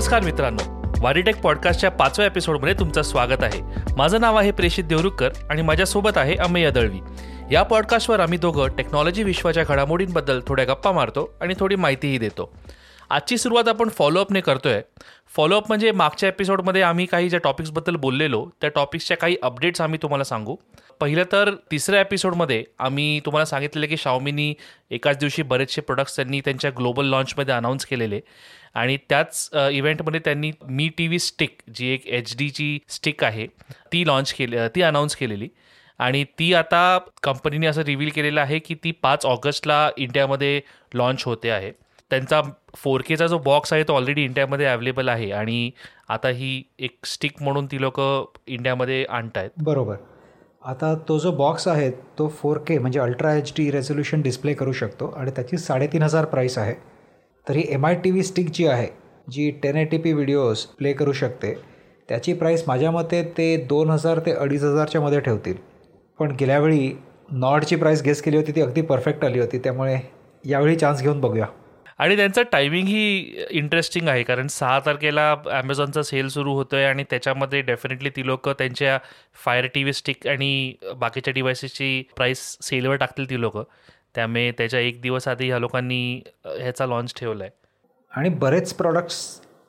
नमस्कार मित्रांनो, वारीटेक पॉडकास्टच्या 5व्या एपिसोडमध्ये तुमचं स्वागत आहे. माझं नाव आहे प्रेषित देवरुखकर आणि माझ्यासोबत आहे अमेय दळवी. या पॉडकास्टवर आम्ही दोघं टेक्नॉलॉजी विश्वाच्या घडामोडींबद्दल थोड्या गप्पा मारतो आणि थोडी माहितीही देतो. आजची सुरुवात आपण फॉलोअपने करतोय. फॉलोअप म्हणजे मागच्या एपिसोडमध्ये आम्ही काही ज्या टॉपिक्सबद्दल बोललेलो त्या टॉपिक्सच्या काही अपडेट्स आम्ही तुम्हाला सांगू. पहिलं तर तिसऱ्या एपिसोडमध्ये आम्ही तुम्हाला सांगितलेलं की Xiaomiनी एकाच दिवशी बरेचसे प्रोडक्ट्स त्यांनी त्यांच्या ग्लोबल लॉन्चमध्ये अनाऊन्स केलेले आणि त्याच इव्हेंटमध्ये त्यांनी मी TV स्टिक जी एक HDची स्टिक आहे ती ती अनाऊन्स केलेली आणि ती आता कंपनीने असं रिव्हील केलेलं आहे की ती 5 ऑगस्टला इंडियामध्ये लॉन्च होते आहे. त्यांचा 4Kचा जो बॉक्स आहे तो ऑलरेडी इंडियामध्ये अवेलेबल आहे आणि आता ही एक स्टिक म्हणून ती लोक इंडियामध्ये आणत आहेत. बरोबर. आता तो जो बॉक्स आहे तो 4K म्हणजे अल्ट्रा HD रेझोल्युशन डिस्प्ले करू शकतो आणि त्याची 3,500 प्राईस आहे. तरी MI TV स्टिक जी आहे जी 1080p व्हिडिओज प्ले करू शकते त्याची प्राईस माझ्या मते ते 2,000 ते 2,500च्या मध्ये ठेवतील. पण गेल्यावेळी नॉर्डची प्राईस गेस केली होती ती अगदी परफेक्ट आली होती, त्यामुळे यावेळी चान्स घेऊन बघूया. आणि त्यांचं टायमिंग ही इंटरेस्टिंग आहे कारण 6 तारखेला ॲमेझॉनचा सेल सुरू होतो आहे आणि त्याच्यामध्ये डेफिनेटली ती लोक त्यांच्या फायर TV स्टिक आणि बाकीच्या डिव्हायसेसची प्राईस सेलवर टाकतील ती लोक. त्यामुळे त्याच्या एक दिवस आधी ह्या लोकांनी ह्याचा लॉन्च ठेवला आहे. आणि बरेच प्रॉडक्ट्स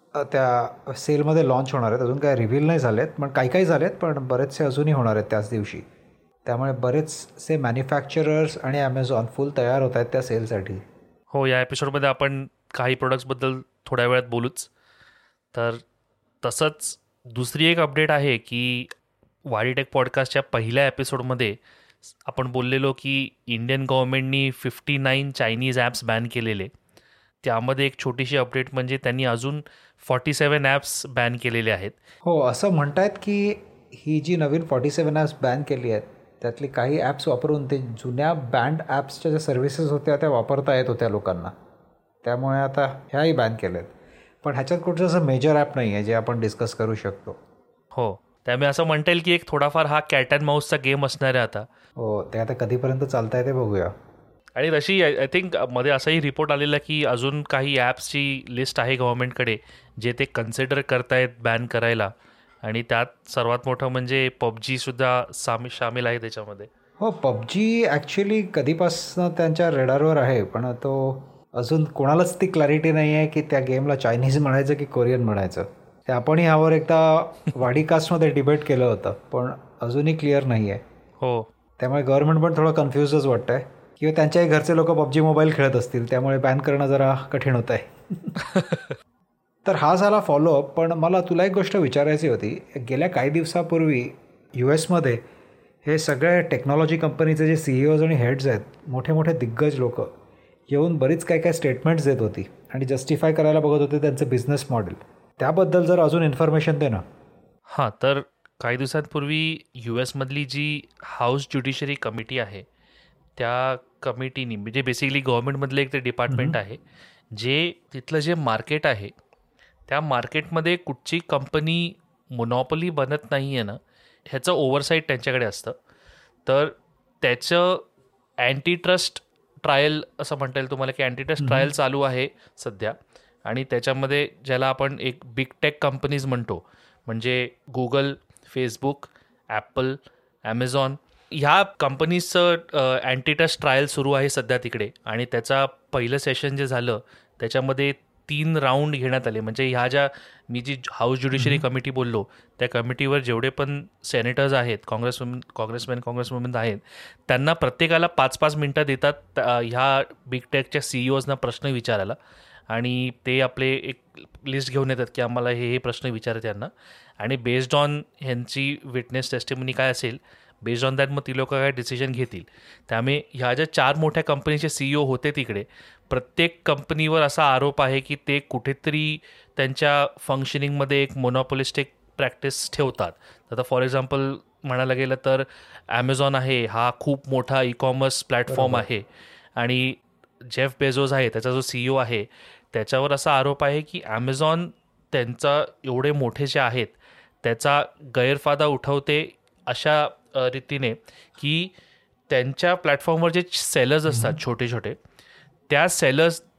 त्या सेलमध्ये लॉन्च होणार आहेत. अजून काय रिव्हील नाही झालेत, पण काही झालेत, पण बरेचसे अजूनही होणार आहेत त्याच दिवशी. त्यामुळे बरेचसे मॅन्युफॅक्चरर्स आणि ॲमेझॉन फुल तयार होत आहेत त्या सेलसाठी. हो, या एपिसोडमध्ये आपण काही प्रोडक्ट्सबद्दल थोड्या वेळात बोलूच. तर तसंच दुसरी एक अपडेट आहे की वारीटेक पॉडकास्टच्या पहिल्या एपिसोडमध्ये आपण बोललेलो की इंडियन गव्हर्नमेंटनी 59 चायनीज ॲप्स बॅन केलेले. त्यामध्ये एक छोटीशी अपडेट म्हणजे त्यांनी अजून 47 ॲप्स बॅन केलेले आहेत. हो, असं म्हणतायत की ही जी नवीन 47 ॲप्स बॅन केली आहेत त्यातली काही ॲप्स वापरून ते जुन्या बँड ॲप्सच्या ज्या सर्व्हिसेस होत्या त्या वापरता येत होत्या लोकांना, त्यामुळे आता ह्याही बॅन केल्या आहेत. पण ह्याच्यात कुठचं असं मेजर ॲप नाही आहे जे आपण डिस्कस करू शकतो. हो, त्यामुळे असं म्हणता येईल की एक थोडाफार हा कॅट अँड माऊसचा गेम असणार आहे आता. हो, ते आता कधीपर्यंत चालतं आहे ते बघूया. आणि तशी आय थिंक मध्ये असाही रिपोर्ट आलेला की अजून काही ॲप्सची लिस्ट आहे गव्हर्नमेंटकडे जे ते कन्सिडर करतायत बॅन करायला आणि त्यात सर्वात मोठं म्हणजे PUBGसुद्धा सामील आहे त्याच्यामध्ये. हो, PUBG ॲक्च्युली कधीपासून त्यांच्या रेडारवर आहे, पण तो अजून कोणालाच ती क्लॅरिटी नाही आहे की त्या गेमला चायनीज म्हणायचं की कोरियन म्हणायचं. ते आपणही ह्यावर एकदा वाडीकास्टमध्ये डिबेट केलं होतं, पण अजूनही क्लिअर नाही आहे. हो, त्यामुळे गव्हर्नमेंट पण थोडं कन्फ्युजच वाटतं आहे किंवा त्यांच्याही घरचे लोक PUBG मोबाईल खेळत असतील, त्यामुळे बॅन करणं जरा कठीण होतं आहे. तर हा झाला फॉलोअप. पण मला तुला एक गोष्ट विचारायची होती. गेल्या काही दिवसापूर्वी US हे सगळे टेक्नॉलॉजी कंपनीचे जे CEOज आणि हेड्स आहेत, मोठे मोठे दिग्गज लोक येऊन बरीच काय स्टेटमेंट्स देत होती आणि जस्टिफाय करायला बघत होते त्यांचं बिझनेस मॉडेल. त्याबद्दल जर अजून इन्फॉर्मेशन दे ना. हां, तर काही दिवसांपूर्वी US जी हाऊस ज्युडिशरी कमिटी आहे त्या कमिटीनी म्हणजे बेसिकली गव्हर्नमेंटमधलं एक ते डिपार्टमेंट आहे जे तिथलं जे मार्केट आहे त्या मार्केटमध्ये कुठची कंपनी मोनॉपली बनत नाही आहे ना ह्याचं ओव्हरसाईट त्यांच्याकडे असतं. तर त्याचं अँटीट्रस्ट ट्रायल असं म्हणता येईल तुम्हाला की अँटीट्रस्ट ट्रायल चालू आहे सध्या आणि त्याच्यामध्ये ज्याला आपण एक बिग टेक कंपनीज म्हणतो म्हणजे गुगल, फेसबुक, ॲपल, ॲमेझॉन ह्या कंपनीजचं अँटीट्रस्ट ट्रायल सुरू आहे सध्या तिकडे आणि त्याचा पहिलं सेशन जे झालं त्याच्यामध्ये 3 राऊंड घेण्यात आले. म्हणजे ह्या ज्या मी जी हाऊस ज्युडिशरी कमिटी बोललो त्या कमिटीवर जेवढे पण सेनेटर्स आहेत, काँग्रेसमॅन आहेत, त्यांना प्रत्येकाला 5-5 मिनटं देतात ह्या बिग टेकच्या CEOजना प्रश्न विचारायला आणि ते आपले एक लिस्ट घेऊन येतात की आम्हाला हे प्रश्न विचारत यांना आणि बेस्ड ऑन ह्यांची विटनेस टेस्टिमनी काय असेल बेस्ड ऑन दॅट मग ती लोक काय डिसिजन घेतील. त्यामुळे ह्या ज्या 4 मोठ्या कंपनीचे CEO होते तिकडे प्रत्येक कंपनीवर असा आरोप आहे की ते कुठेतरी त्यांच्या फंक्शनिंगमध्ये एक मोनोपोलिस्टिक प्रॅक्टिस ठेवतात. आता फॉर एक्झाम्पल म्हणायला गेलं तर ॲमेझॉन आहे हा खूप मोठा ई-कॉमर्स प्लॅटफॉर्म आहे आणि जेफ बेझोस आहे त्याचा जो CEO आहे त्याच्यावर असा आरोप आहे की ॲमेझॉन त्यांचा एवढे मोठे जे आहेत त्याचा गैरफायदा उठवते अशा रीतीने की त्यांच्या प्लॅटफॉर्मवर जे सेलर्स असतात छोटे छोटे त्या सेलर्स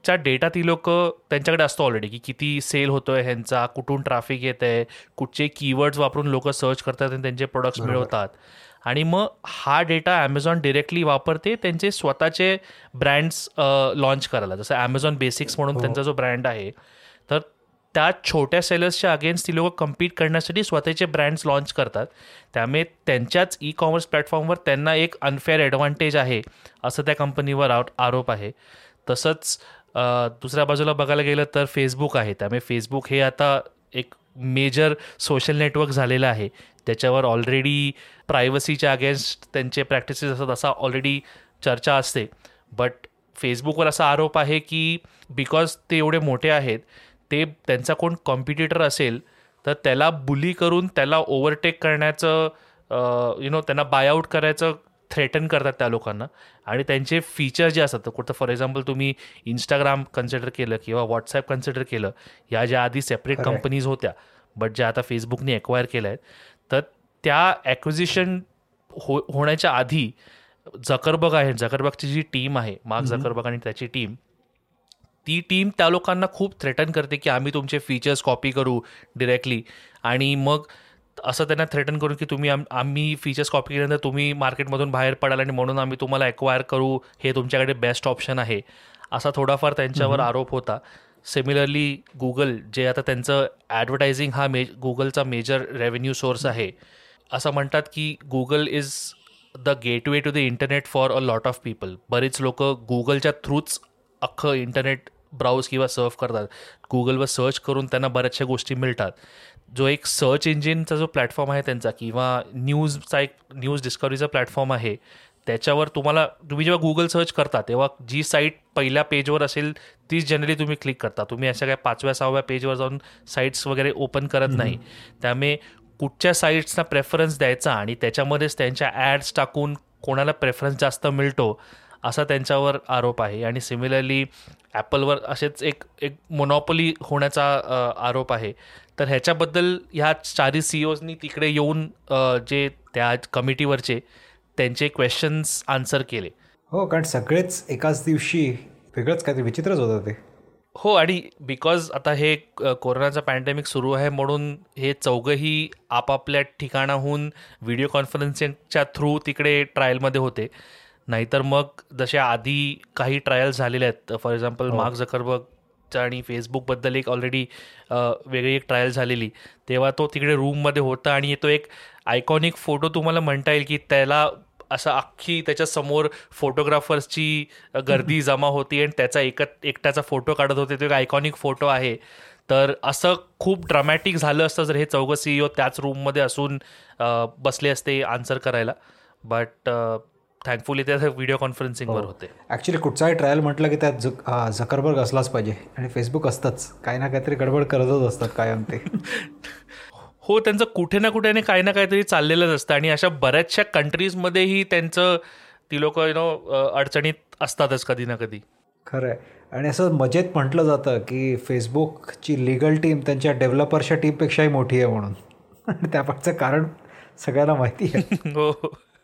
फेसबुकचा डेटा ती लोक त्यांच्याकडे असतो ऑलरेडी, की किती सेल होतोय ह्यांचा, कुठून ट्रॅफिक येत आहे, कुठचे कीवर्ड्स वापरून लोक सर्च करतात आणि त्यांचे प्रोडक्ट्स मिळवतात. आणि मग हा डेटा ॲमेझॉन डिरेक्टली वापरते त्यांचे स्वतःचे ब्रँड्स लॉन्च करायला. जसं ॲमेझॉन बेसिक्स म्हणून त्यांचा जो ब्रँड आहे, तर त्या छोट्या सेलर्सच्या अगेन्स्ट ती लोक कम्पीट करण्यासाठी स्वतःचे ब्रँड्स लॉन्च करतात. त्यामुळे त्यांच्याच ई कॉमर्स प्लॅटफॉर्मवर त्यांना एक अनफेअर ॲडव्हान्टेज आहे असं त्या कंपनीवर आरोप आहे. तसंच दुसऱ्या बाजूला बघायला गेलं तर फेसबुक आहे. त्यामुळे फेसबुक हे आता एक मेजर सोशल नेटवर्क झालेलं आहे. त्याच्यावर ऑलरेडी प्रायव्हसीच्या अगेन्स्ट त्यांचे प्रॅक्टिसेस असतात असा ऑलरेडी चर्चा असते. बट फेसबुकवर असा आरोप आहे की बिकॉज ते एवढे मोठे आहेत, ते त्यांचा कोण कॉम्पिटिटर असेल तर त्याला बुली करून त्याला ओव्हरटेक करण्याचं त्यांना बायआउट करायचं थ्रेटन करतात त्या लोकांना. आणि त्यांचे फीचर जे असतात, कुठं फॉर एक्झाम्पल तुम्ही इंस्टाग्राम कन्सिडर केलं किंवा व्हॉट्सॲप कन्सिडर केलं, या ज्या आधी सेपरेट कंपनीज होत्या बट ज्या आता फेसबुकने एक्वायर केल्या आहेत, तर त्या ॲक्विजिशन होण्याच्या आधी झकरबर्ग आहे, झकरबर्गची जी टीम आहे, मार्क झकरबर्ग आणि त्याची टीम, ती टीम त्या लोकांना खूप थ्रेटन करते की आम्ही तुमचे फीचर्स कॉपी करू डिरेक्टली. आणि मग असं त्यांना थ्रेटन करून की तुम्ही आम्ही फीचर्स कॉपी केल्यानंतर तुम्ही मार्केटमधून बाहेर पडाल आणि म्हणून आम्ही तुम्हाला एक्वायर करू, हे तुमच्याकडे बेस्ट ऑप्शन आहे, असा थोडाफार त्यांच्यावर आरोप होता. सिमिलरली गुगल, जे आता त्यांचं ॲडव्हर्टायझिंग हा गुगलचा मेजर रेव्हेन्यू सोर्स आहे, असं म्हणतात की Google is the gateway to the internet for a lot of people. बरेच लोक गुगलच्या थ्रूच अख्खं इंटरनेट ब्राउज किंवा सर्फ करतात. गुगलवर सर्च करून त्यांना बऱ्याचशा गोष्टी मिळतात. जो एक सर्च इंजिनचा जो प्लॅटफॉर्म आहे त्यांचा, किंवा न्यूज डिस्कवरीचा प्लॅटफॉर्म आहे, त्याच्यावर तुम्ही जेव्हा गुगल सर्च करता तेव्हा जी साईट पहिल्या पेजवर असेल तीच जनरली तुम्ही क्लिक करता. तुम्ही अशा काय 5व्या-6व्या पेजवर जाऊन साईट्स वगैरे ओपन करत नाही. त्यामुळे कुठच्या साईट्सना प्रेफरन्स द्यायचा आणि त्याच्यामध्येच त्यांच्या ॲड्स टाकून कोणाला प्रेफरन्स जास्त मिळतो, असा त्यांच्यावर आरोप आहे. आणि सिमिलरली ॲपलवर असेच एक मोनॉपॉली होण्याचा आरोप आहे. तर ह्याच्याबद्दल ह्या 4 CEOजनी तिकडे येऊन जे त्या कमिटीवरचे त्यांचे क्वेश्चन्स आन्सर केले. हो, कारण सगळेच एकाच दिवशी वेगळंच काहीतरी विचित्रच होतं ते. हो, आणि बिकॉज आता हे कोरोनाचा पॅन्डेमिक सुरू आहे म्हणून हे चौघंही आपापल्या ठिकाणाहून व्हिडिओ कॉन्फरन्सिंगच्या थ्रू तिकडे ट्रायलमध्ये होते. नाहीतर मग जसे आधी काही ट्रायल्स झालेले आहेत, फॉर एक्झाम्पल मार्क झकरबर्गच्या आणि फेसबुकबद्दल एक ऑलरेडी वेगळी एक ट्रायल झालेली, तेव्हा तो तिकडे रूममध्ये होता आणि तो एक आयकॉनिक फोटो तुम्हाला म्हणता येईल की त्याला असं अख्खी त्याच्यासमोर फोटोग्राफर्सची गर्दी जमा होती आणि त्याचा एकट्याचा फोटो काढत होते. तो एक आयकॉनिक फोटो आहे. तर असं खूप ड्रामॅटिक झालं असतं जर हे चौघं CEO त्याच रूममध्ये असून बसले असते आन्सर करायला. बट थँकफुली ते व्हिडिओ कॉन्फरन्सिंगवर होते. ॲक्च्युली कुठचाही ट्रायल म्हटलं की त्यात झकरबर्ग असलाच पाहिजे आणि फेसबुक असतंच. काही ना काहीतरी गडबड करतच असतात कायम ते. हो, त्यांचं कुठे ना कुठे काही ना काहीतरी चाललेलंच असतं. आणि अशा बऱ्याचशा कंट्रीजमध्येही त्यांचं ती लोक अडचणीत असतातच कधी ना कधी. खरं आहे. आणि असं मजेत म्हटलं जातं की फेसबुकची लिगल टीम त्यांच्या डेव्हलपरच्या टीमपेक्षाही मोठी आहे म्हणून. आणि त्यापासून कारण सगळ्यांना माहिती आहे. हो,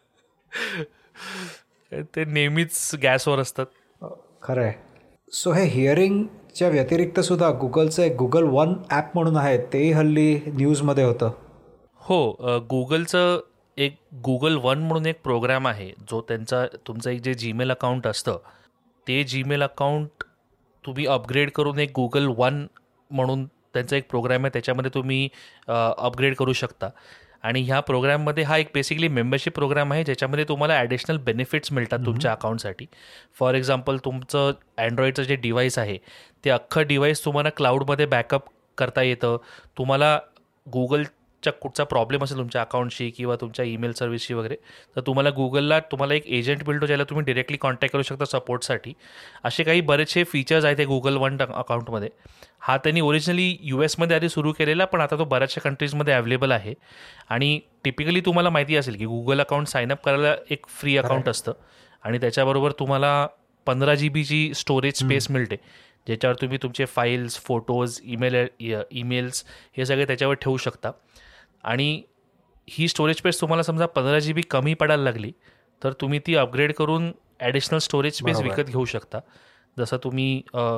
ते नेहमीच गॅसवर असतात. खरं आहे. सो हे हिअरिंगच्या व्यतिरिक्त सुद्धा गुगलचं एक गुगल वन ॲप म्हणून आहे, तेही हल्ली न्यूजमध्ये होतं. हो, गुगलचं एक गुगल वन म्हणून एक प्रोग्राम आहे, जो तुमचं एक जे जीमेल अकाउंट असतं ते जीमेल अकाउंट तुम्ही अपग्रेड करून एक गुगल वन म्हणून त्यांचा एक प्रोग्राम आहे, त्याच्यामध्ये तुम्ही अपग्रेड करू शकता. आणि ह्या प्रोग्राममध्ये हा एक बेसिकली मेंबरशिप प्रोग्राम आहे ज्याच्यामध्ये तुम्हाला ॲडिशनल बेनिफिट्स मिळतात तुमच्या अकाउंटसाठी. फॉर एक्झाम्पल, तुमचं अँड्रॉईडचं जे डिव्हाइस आहे ते अख्खं डिव्हाइस तुम्हाला क्लाउडमध्ये बॅकअप करता येतं. तुम्हाला गुगलच्या कुठचा प्रॉब्लेम असेल तुमच्या अकाउंटशी किंवा तुमच्या ईमेल सर्व्हिसशी वगैरे, तर तुम्हाला एक एजंट मिळतो ज्याला तुम्ही डिरेक्टली कॉन्टॅक्ट करू शकता सपोर्टसाठी. असे काही बरेचसे फीचर्स आहेत ते गुगल वन अकाउंटमध्ये. हा त्यांनी ओरिजिनली US आधी सुरू केलेला, पण आता तो बऱ्याचशा कंट्रीजमध्ये अवेलेबल आहे. आणि टिपिकली तुम्हाला माहिती असेल की गुगल अकाउंट साईनअप करायला एक फ्री अकाउंट असतं आणि त्याच्याबरोबर तुम्हाला 15 GB स्टोरेज स्पेस मिळते, ज्याच्यावर तुम्ही तुमचे फाईल्स, फोटोज, ईमेल्स हे सगळे त्याच्यावर ठेवू शकता. आणि ही स्टोरेज स्पेस तुम्हाला समजा 15 GB कमी पडायला लागली तर तुम्ही ती अपग्रेड करून ॲडिशनल स्टोरेज स्पेस विकत घेऊ शकता. जसं तुम्ही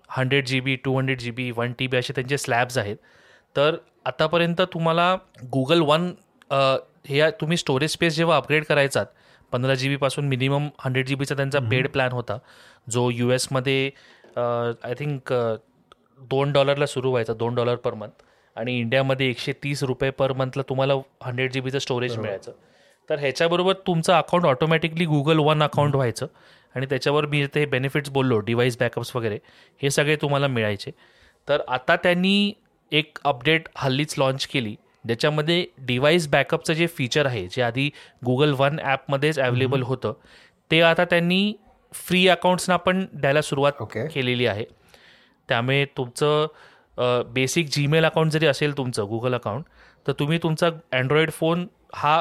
100 GB 200 GB 1 TB असे त्यांचे स्लॅब्स आहेत. तर आतापर्यंत तुम्हाला गुगल वन हे तुम्ही स्टोरेज स्पेस जेव्हा अपग्रेड करायचात 15 GB पासून मिनिमम 100 GB त्यांचा पेड प्लॅन होता, जो US मध्ये आय थिंक $2 सुरू व्हायचा, $2 पर मंथ, आणि इंडियामध्ये ₹130 पर मंथला तुम्हाला 100 GB स्टोरेज मिळायचं. तर ह्याच्याबरोबर तुमचं account automatically Google one account व्हायचं आणि त्याच्यावर मी ते बेनिफिट्स बोललो, डिव्हाइस बॅकअप्स वगैरे, हे सगळे तुम्हाला मिळायचे. तर आता त्यांनी एक अपडेट हल्लीच लॉन्च केली, ज्याच्यामध्ये डिव्हाइस बॅकअपचं जे फीचर आहे, जे आधी गुगल वन ॲपमध्येच अवेलेबल होतं, ते आता त्यांनी फ्री अकाउंट्सना पण द्यायला सुरुवात केलेली आहे. त्यामुळे तुमचं बेसिक जीमेल अकाउंट जरी असेल तुमचं गुगल अकाउंट, तर तुम्ही तुमचा अँड्रॉइड फोन हा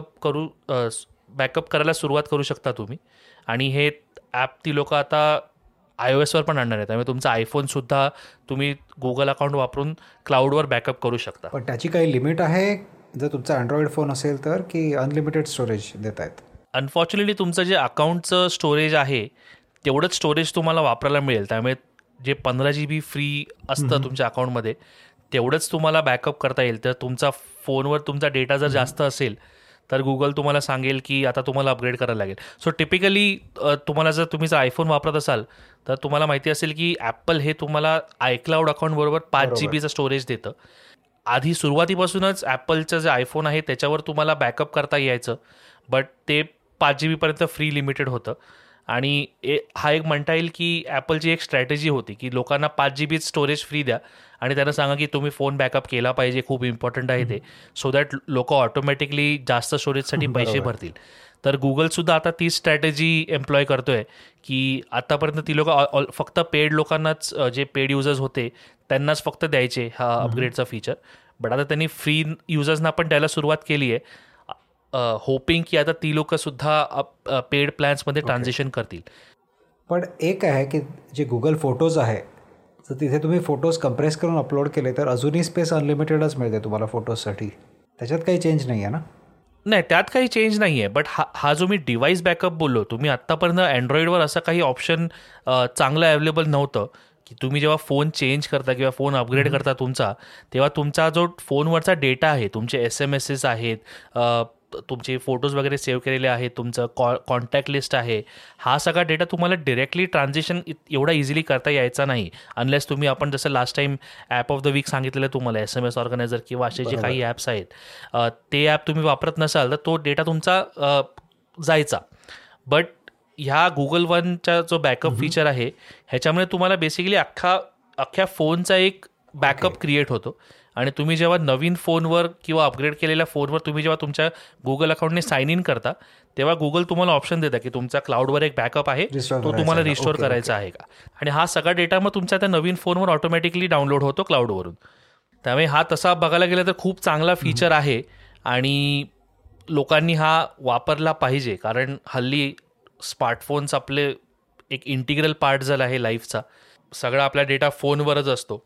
बॅकअप करायला सुरुवात करू शकता तुम्ही. आणि हे ॲप ती लोक आता iOSवर पण आणणार आहे, त्यामुळे तुमचा आयफोनसुद्धा तुम्ही गुगल अकाउंट वापरून क्लाउडवर बॅकअप करू शकता. पण त्याची काही लिमिट आहे जर तुमचा अँड्रॉइड फोन असेल तर, की अनलिमिटेड स्टोरेज देत आहेत? अनफॉर्च्युनेटली तुमचं जे अकाउंटचं स्टोरेज आहे तेवढंच स्टोरेज तुम्हाला वापरायला मिळेल. त्यामुळे जे 15 GB फ्री असतं तुमच्या अकाउंटमध्ये तेवढंच तुम्हाला बॅकअप करता येईल. तर तुमचा फोनवर तुमचा डेटा जर जास्त असेल तर गुगल तुम्हाला सांगेल की आता तुम्हाला अपग्रेड करायला लागेल. सो टिपिकली तुम्हाला जर तुम्ही आयफोन वापरत असाल तर तुम्हाला माहिती असेल की ॲपल हे तुम्हाला आयक्लाउड अकाउंटबरोबर 5 GB स्टोरेज देतं. आधी सुरुवातीपासूनच ॲपलचं जे आयफोन आहे त्याच्यावर तुम्हाला बॅकअप करता यायचं, बट ते 5 GB पर्यंत फ्री लिमिटेड होतं. आणि हा एक म्हणता येईल की ॲपलची एक स्ट्रॅटेजी होती की लोकांना 5 GB स्टोरेज फ्री द्या आणि त्यांना सांगा की तुम्ही फोन बॅकअप केला पाहिजे, खूप इम्पॉर्टंट आहे ते, सो दॅट लोक ऑटोमॅटिकली जास्त स्टोरेजसाठी पैसे भरतील. तर गुगलसुद्धा आता तीच स्ट्रॅटेजी एम्प्लॉय करतोय की आतापर्यंत ती लोक फक्त पेड लोकांनाच, जे पेड युजर्स होते त्यांनाच फक्त द्यायचे हा अपग्रेडचा फीचर, बट आता त्यांनी फ्री युजर्सना पण द्यायला सुरुवात केली आहे, होपिंग की आता ती लोकंसुद्धा पेड प्लॅन्समध्ये ट्रान्झिशन करतील. पण एक आहे की जे गुगल फोटोज आहे, तर तिथे तुम्ही फोटोज कंप्रेस करून अपलोड केले तर अजूनही स्पेस अनलिमिटेडच मिळते तुम्हाला फोटोजसाठी. त्याच्यात काही चेंज नाही आहे ना? नाही, त्यात काही चेंज नाही आहे. बट हा जो मी डिव्हाइस बॅकअप बोललो, तुम्ही आत्तापर्यंत अँड्रॉइडवर असं काही ऑप्शन चांगलं अवेलेबल नव्हतं की तुम्ही जेव्हा फोन चेंज करता किंवा फोन अपग्रेड करता तुमचा, तेव्हा तुमचा जो फोनवरचा डेटा आहे, तुमचे SMS आहेत, तुमचे फोटोज वगैरे सेव्ह केलेले आहेत, तुमचं कॉन्टॅक्ट लिस्ट आहे, हा सगळा डेटा तुम्हाला डिरेक्टली ट्रान्झिशन एवढा इझिली करता यायचा नाही, अनलेस तुम्ही, आपण जसं last time app of the week सांगितलेलं तुम्हाला, SMS ऑर्गनायझर किंवा असे जे काही ॲप्स आहेत, ते ॲप तुम्ही वापरत नसाल तर तो डेटा तुमचा जायचा. बट ह्या गुगल वनचा जो बॅकअप फीचर आहे ह्याच्यामुळे तुम्हाला बेसिकली अख्ख्या फोनचा एक बॅकअप क्रिएट होतो. आणि तुम्ही जेव्हा नवीन फोनवर किंवा अपग्रेड केलेल्या फोनवर तुम्ही जेव्हा तुमच्या गुगल अकाउंटने साइन इन करता, तेव्हा गुगल तुम्हाला ऑप्शन देतं की तुमचा क्लाउडवर एक बॅकअप आहे, तो तुम्हाला रिस्टोअर करायचा आहे का. आणि हा सगळा डेटा मग तुमच्या त्या नवीन फोनवर ऑटोमॅटिकली डाउनलोड होतो क्लाउडवरून. त्यामुळे हा तसा बघायला गेला तर खूप चांगला फीचर आहे आणि लोकांनी हा वापरला पाहिजे, कारण हल्ली स्मार्टफोन्स आपले एक इंटिग्रल पार्ट झाला आहे लाईफचा. सगळा आपला डेटा फोनवरच असतो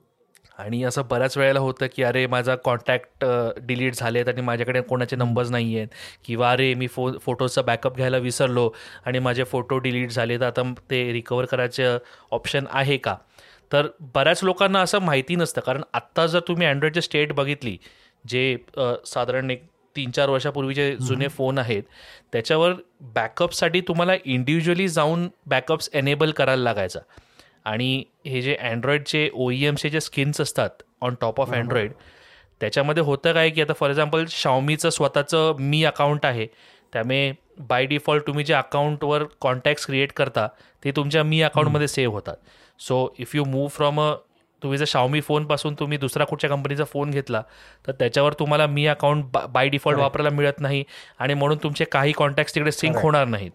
आणि असं बऱ्याच वेळेला होतं की अरे माझा कॉन्टॅक्ट डिलीट झालेत आणि माझ्याकडे कोणाचे नंबर्स नाही आहेत, किंवा अरे मी फोटोचा बॅकअप घ्यायला विसरलो आणि माझे फोटो डिलीट झाले, तर आता ते रिकवर करायचं ऑप्शन आहे का. तर बऱ्याच लोकांना असं माहिती नसतं, कारण आत्ता जर तुम्ही अँड्रॉइडची स्टेट बघितली, जे साधारण एक 3-4 वर्षापूर्वीचे जुने फोन आहेत, त्याच्यावर बॅकअपसाठी तुम्हाला इंडिव्हिज्युअली जाऊन बॅकअप्स एनेबल करायला लागायचा. आणि हे जे अँड्रॉइडचे OEMचे जे स्किन्स असतात ऑन टॉप ऑफ अँड्रॉइड, त्याच्यामध्ये होतं काय की आता फॉर एक्झाम्पल Xiaomiचं स्वतःचं मी अकाउंट आहे, त्यामुळे बाय डिफॉल्ट तुम्ही जे अकाउंटवर कॉन्टॅक्ट्स क्रिएट करता ते तुमच्या मी अकाउंटमध्ये सेव्ह होतात. So if you move from तुम्ही जर Xiaomi फोनपासून तुम्ही दुसरा कुठच्या कंपनीचा फोन घेतला तर त्याच्यावर तुम्हाला मी अकाउंट बाय डिफॉल्ट वापरायला मिळत नाही आणि म्हणून तुमचे काही कॉन्टॅक्ट्स तिकडे सिंक होणार नाहीत.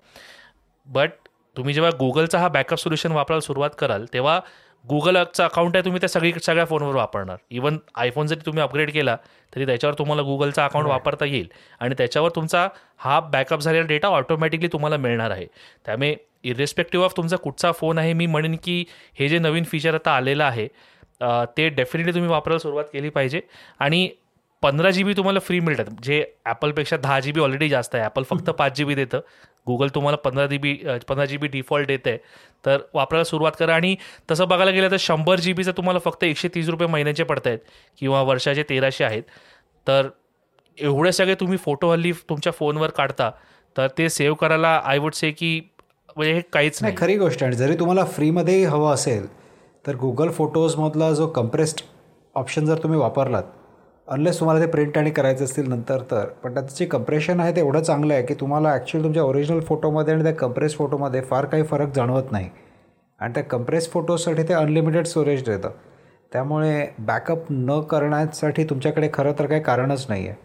बट तुम्ही जेव्हा गुगलचा हा बॅकअप सोल्युशन वापरायला सुरुवात कराल तेव्हा गुगलचं अकाउंट आहे तुम्ही ते सगळ्या फोनवर वापरणार. इवन आयफोन जरी तुम्ही अपग्रेड केला तरी त्याच्यावर तुम्हाला गुगलचा अकाउंट वापरता येईल आणि त्याच्यावर तुमचा हा बॅकअप झालेला डेटा ऑटोमॅटिकली तुम्हाला मिळणार आहे. त्यामुळे इरेस्पेक्टिव्ह ऑफ तुमचा कुठचा फोन आहे, मी म्हणेन की हे जे नवीन फीचर आता आलेलं आहे ते डेफिनेटली तुम्ही वापरायला सुरुवात केली पाहिजे. आणि 15 GB तुम्हाला फ्री मिळतात, जे ॲपलपेक्षा 10 GB ऑलरेडी जास्त आहे. ॲपल फक्त 5 GB देतं, गुगल तुम्हाला 15 GB डिफॉल्ट देतं आहे. तर वापरायला सुरुवात करा. आणि तसं बघायला गेलं तर 100 GBचं तुम्हाला फक्त ₹130 महिन्याचे पडत आहेत किंवा वर्षाचे 1300 आहेत. तर एवढे सगळे तुम्ही फोटो हल्ली तुमच्या फोनवर काढता, तर ते सेव्ह करायला आय वुड से की म्हणजे हे काहीच नाही, नाही. खरी गोष्ट आहे. जरी तुम्हाला फ्रीमध्ये हवं असेल तर गुगल फोटोजमधला जो कंप्रेस्ड ऑप्शन जर तुम्ही वापरलात, अनलेस तुम्हाला ते प्रिंट आणि करायचं असतील नंतर तर, पण त्याचं जे कंप्रेशन आहे ते एवढं चांगलं आहे की तुम्हाला ॲक्च्युअली तुमच्या ओरिजिनल फोटोमध्ये आणि त्या कंप्रेस फोटोमध्ये फार काही फरक जाणवत नाही. आणि त्या कंप्रेस फोटोसाठी ते अनलिमिटेड स्टोरेज देतं. त्यामुळे बॅकअप न करण्यासाठी तुमच्याकडे खरं तर काही कारणच नाही आहे.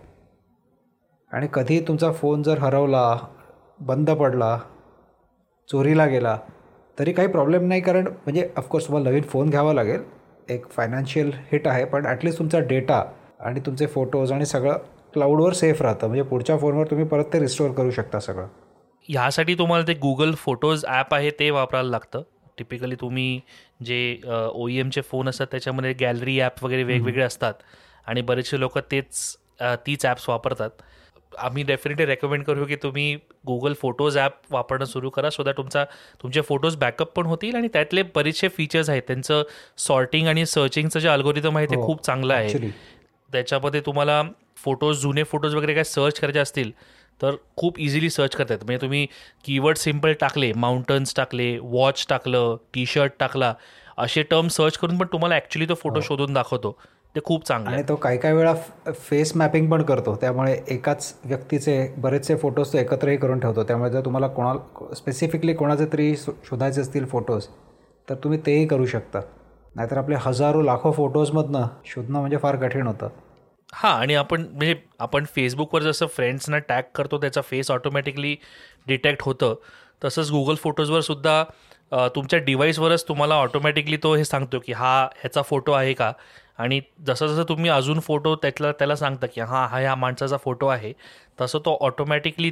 आणि कधी तुमचा फोन जर हरवला, बंद पडला, चोरीला गेला तरी काही प्रॉब्लेम नाही, कारण म्हणजे ऑफकोर्स तुम्हाला नवीन फोन घ्यावा लागेल, एक फायनान्शियल हिट आहे, पण ॲटलिस्ट तुमचा डेटा आणि तुमचे फोटोज आणि सगळं क्लाउडवर सेफ राहतं. म्हणजे पुढच्या फोनवर तुम्ही परत ते रिस्टोअर करू शकता सगळं. ह्यासाठी तुम्हाला ते गुगल फोटोज ॲप आहे ते वापरायला लागतं. टिपिकली तुम्ही जे OEMचे फोन असतात त्याच्यामध्ये गॅलरी ॲप वगैरे वेगवेगळे असतात आणि बरेचसे लोक तीच ॲप्स वापरतात. आम्ही डेफिनेटली रेकमेंड करू की तुम्ही गुगल फोटोज ॲप वापरणं सुरू करा, सो दॅट तुमचे फोटोज बॅकअप पण होतील. आणि त्यातले बरेचसे फीचर्स आहेत, त्यांचं सॉर्टिंग आणि सर्चिंगचं जे अल्गोरिदम आहे ते खूप चांगलं आहे. त्याच्यामध्ये तुम्हाला जुने फोटोज वगैरे काय सर्च करायचे असतील तर खूप इझिली सर्च करता येतं. म्हणजे तुम्ही कीवर्ड सिम्पल टाकले, माउंटन्स टाकले, वॉच टाकलं, टी शर्ट टाकला, असे टर्म सर्च करून पण तुम्हाला ॲक्च्युली तो फोटो शोधून दाखवतो. ते खूप चांगलं आहे. आणि तो काही वेळा फेस मॅपिंग पण करतो, त्यामुळे एकाच व्यक्तीचे बरेचसे फोटोज तो एकत्रही करून ठेवतो. त्यामुळे जर तुम्हाला स्पेसिफिकली कोणाचे तरी शोधायचे असतील फोटोज तर तुम्ही तेही करू शकता. नाहीतर आपले हजारो लाखो फोटोजमधनं शोधणं म्हणजे फार कठीण होतं. हां, आणि आपण फेसबुकवर जसं फ्रेंड्सना टॅग करतो त्याचा फेस ऑटोमॅटिकली डिटेक्ट होतं, तसंच गुगल फोटोजवर सुद्धा तुमच्या डिव्हाइसवरच तुम्हाला ऑटोमॅटिकली तो हे सांगतो की ह्याचा फोटो आहे का. आणि जसं जसं तुम्ही अजून फोटो त्याला सांगता की ह्या माणसाचा फोटो आहे, तसं तो ऑटोमॅटिकली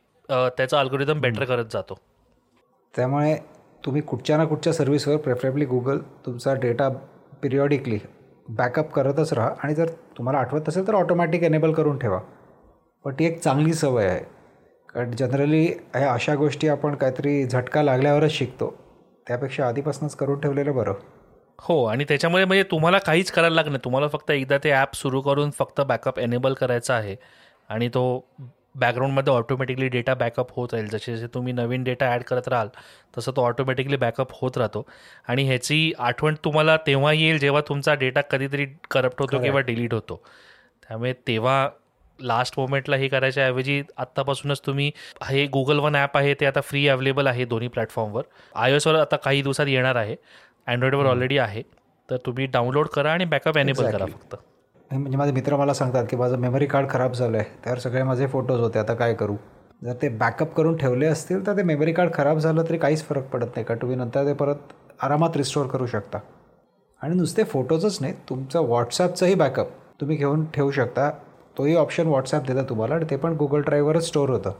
त्याचा अल्गोरिदम बेटर करत जातो. त्यामुळे तुम्ही कुठच्या ना कुठच्या सर्व्हिसवर प्रेफरेबली गुगल तुमचा डेटा पिरियॉडिकली बॅकअप करतच राहा. आणि जर तुम्हाला आठवत असेल तर ऑटोमॅटिक एनेबल करून ठेवा. पण ती एक चांगली सवय आहे, कारण जनरली ह्या अशा गोष्टी आपण काहीतरी झटका लागल्यावरच शिकतो, त्यापेक्षा आधीपासूनच करून ठेवलेलं बरं. हो, आणि त्याच्यामुळे म्हणजे तुम्हाला काहीच करायला लागणार नाही. तुम्हाला फक्त एकदा ते ॲप सुरू करून फक्त बॅकअप एनेबल करायचा आहे आणि तो बॅकग्राऊंडमध्ये ऑटोमॅटिकली डेटा बॅकअप होत राहील. जसे जसे तुम्ही नवीन डेटा ॲड करत राहाल तसं तो ऑटोमॅटिकली बॅकअप होत राहतो. आणि ह्याची आठवण तुम्हाला तेव्हा येईल जेव्हा तुमचा डेटा कधीतरी करप्ट होतो किंवा डिलीट होतो. त्यामुळे तेव्हा लास्ट मोमेंटला हे करायच्या ऐवजी आत्तापासूनच तुम्ही हे गुगल वन ॲप आहे ते आता फ्री अवेलेबल आहे दोन्ही प्लॅटफॉर्मवर. iOSवर आता काही दिवसात येणार आहे, अँड्रॉइडवर ऑलरेडी आहे. तर तुम्ही डाउनलोड करा आणि बॅकअप एनेबल करा फक्त. म्हणजे माझे मित्र मला सांगतात की माझं मेमरी कार्ड खराब झालं आहे, त्यावर सगळे माझे फोटोज होते, आता काय करू. जर ते बॅकअप करून ठेवले असतील तर ते मेमरी कार्ड खराब झालं तरी काहीच फरक पडत नाही, कारण तुम्ही नंतर ते परत आरामात रिस्टोअर करू शकता. आणि नुसते फोटोजच नाही, तुमचं व्हॉट्सॲपचंही बॅकअप तुम्ही घेऊन ठेवू शकता. तोही ऑप्शन व्हॉट्सॲप देतं तुम्हाला आणि ते पण गुगल ड्राईव्हवरच स्टोअर होतं.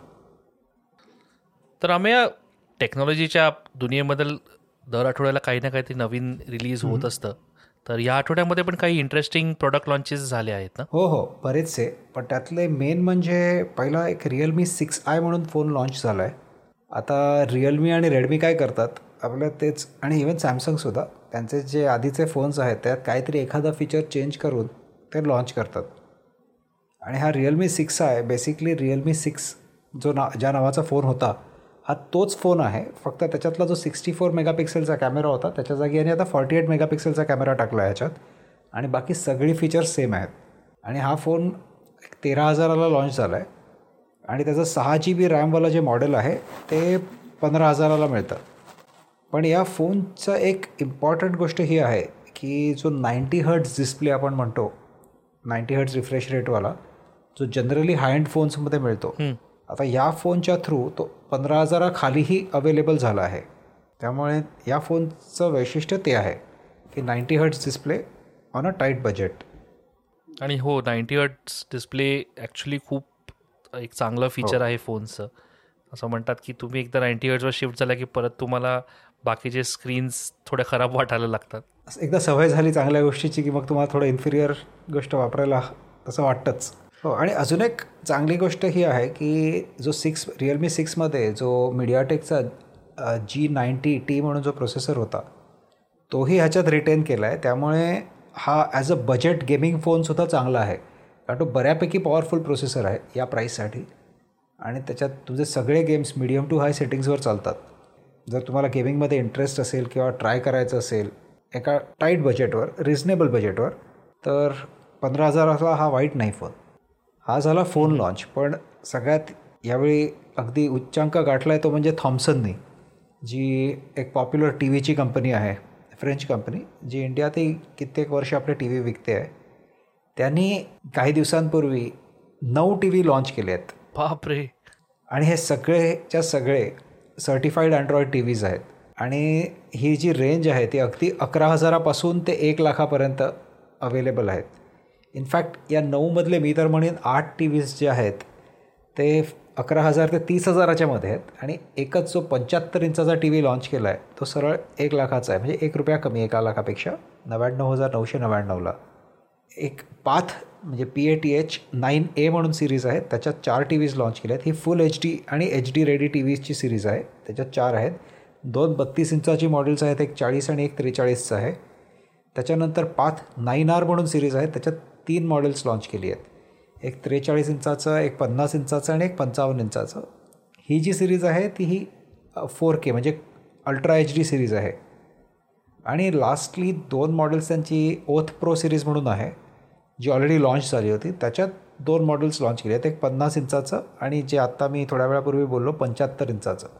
तर आम्ही या टेक्नॉलॉजीच्या दुनियेमध्ये दर आठवड्याला काही ना काहीतरी नवीन रिलीज होत असतं. तर या आठवड्यामध्ये पण काही इंटरेस्टिंग प्रोडक्ट लॉन्चेस झाले आहेत ना? हो, बरेचसे. पण त्यातले मेन म्हणजे पहिला एक Realme 6i म्हणून फोन लॉन्च झाला आहे. आता Realme आणि Redmi काय करतात, आपलं तेच, आणि इवन सॅमसंगसुद्धा त्यांचे जे आधीचे फोन्स आहेत त्यात काहीतरी एखादा फीचर चेंज करून ते लॉन्च करतात. आणि हा Realme 6i बेसिकली Realme 6 ज्या नावाचा फोन होता हा तोच फोन आहे, फक्त त्याच्यातला जो 64 मेगापिक्सेलचा कॅमेरा होता त्याच्या जागी यांनी आता 48 मेगापिक्सेलचा कॅमेरा टाकला आहे ह्याच्यात, आणि बाकी सगळी फीचर्स सेम आहेत. आणि हा फोन 13,000ला लॉन्च झाला आहे आणि त्याचं 6GB रॅमवाला जे मॉडेल आहे ते 15,000ला मिळतं. पण या फोनचं एक इम्पॉर्टंट गोष्ट ही आहे की जो 90 हर्ट्ज डिस्प्ले आपण म्हणतो, 90 हर्ट्ज रिफ्रेश रेटवाला, जो जनरली हाय एंड फोन्समध्ये मिळतो, आता या फोनच्या थ्रू तो 15,000 खालीही अवेलेबल झाला आहे. त्यामुळे या फोनचं वैशिष्ट्य ते आहे की 90 hertz display on a tight budget. आणि हो, 90 हर्ट्ज डिस्प्ले ॲक्च्युली खूप एक चांगलं फीचर आहे फोनचं. असं म्हणतात की तुम्ही एकदा 90 हर्ट्जवर शिफ्ट झाला की परत तुम्हाला बाकीचे स्क्रीन्स थोड्या खराब वाटायला लागतात. एकदा सवय झाली चांगल्या गोष्टीची की मग तुम्हाला थोडं इन्फिरियर गोष्ट वापरायला तसं वाटतंच. हो, आणि अजून एक चांगली गोष्ट ही आहे की जो रिअलमी 6मध्ये जो मीडियाटेकचा G90T म्हणून जो प्रोसेसर होता तोही ह्याच्यात रिटेन केला आहे. त्यामुळे हा ॲज अ बजेट गेमिंग फोनसुद्धा चांगला आहे, कारण तो बऱ्यापैकी पॉवरफुल प्रोसेसर आहे या प्राईससाठी. आणि त्याच्यात तुझे सगळे गेम्स मीडियम टू हाय सेटिंग्सवर चालतात. जर तुम्हाला गेमिंगमध्ये इंटरेस्ट असेल किंवा ट्राय करायचं असेल एका टाईट बजेटवर, रिझनेबल बजेटवर, तर 15,000ला हा वाईट नाही फोन. हा झाला फोन लॉन्च. पण सगळ्यात यावेळी अगदी उच्चांक गाठला आहे तो म्हणजे थॉम्सननी, जी एक पॉप्युलर टी व्हीची कंपनी आहे, फ्रेंच कंपनी, जी इंडियातही कित्येक वर्ष आपले टी व्ही विकते आहे. त्यांनी काही दिवसांपूर्वी 9 टी व्ही लॉन्च केले आहेत. बापरे. आणि हे सगळेच्या सगळे सर्टिफाईड अँड्रॉइड टी व्हीज आहेत. आणि ही जी रेंज आहे ती अगदी 11,000पासून ते 1,00,000पर्यंत अवेलेबल आहेत. इनफॅक्ट या 9मधले मी तर म्हणेन 8 टी व्हीज जे आहेत ते 11,000 ते 30,000च्या मध्ये आहेत. आणि एकच जो 75 इंचाचा टी व्ही लॉन्च केला आहे तो सरळ 1,00,000चा आहे, म्हणजे ₹1 कमी 1,00,000पेक्षा, 99,999ला. एक पाथ म्हणजे PATH 9A म्हणून सिरीज आहे, त्याच्यात 4 टी व्हीज लॉन्च केले आहेत. ही फुल HD आणि HD रेडी टी व्हीजची सिरीज आहे, त्याच्यात 4 आहेत. 2 32 इंचाची मॉडेल्स आहेत, एक 40 आणि एक 43चं आहे. त्याच्यानंतर पाथ 9R म्हणून सिरीज आहे, त्याच्यात 3 मॉडेल्स लॉन्च केली आहेत, एक 43 इंचाचं, एक 50 इंचाचं आणि एक 55 इंचाचं. ही जी सिरीज आहे ती ही 4K म्हणजे अल्ट्रा HD सिरीज आहे. आणि लास्टली 2 मॉडेल्स त्यांची ओथ प्रो सिरीज म्हणून आहे, जी ऑलरेडी लॉन्च झाली होती. त्याच्यात 2 मॉडेल्स लॉन्च केले आहेत, एक 50 इंचाचं आणि जे आत्ता मी थोड्या वेळापूर्वी बोललो 75 इंचाचं.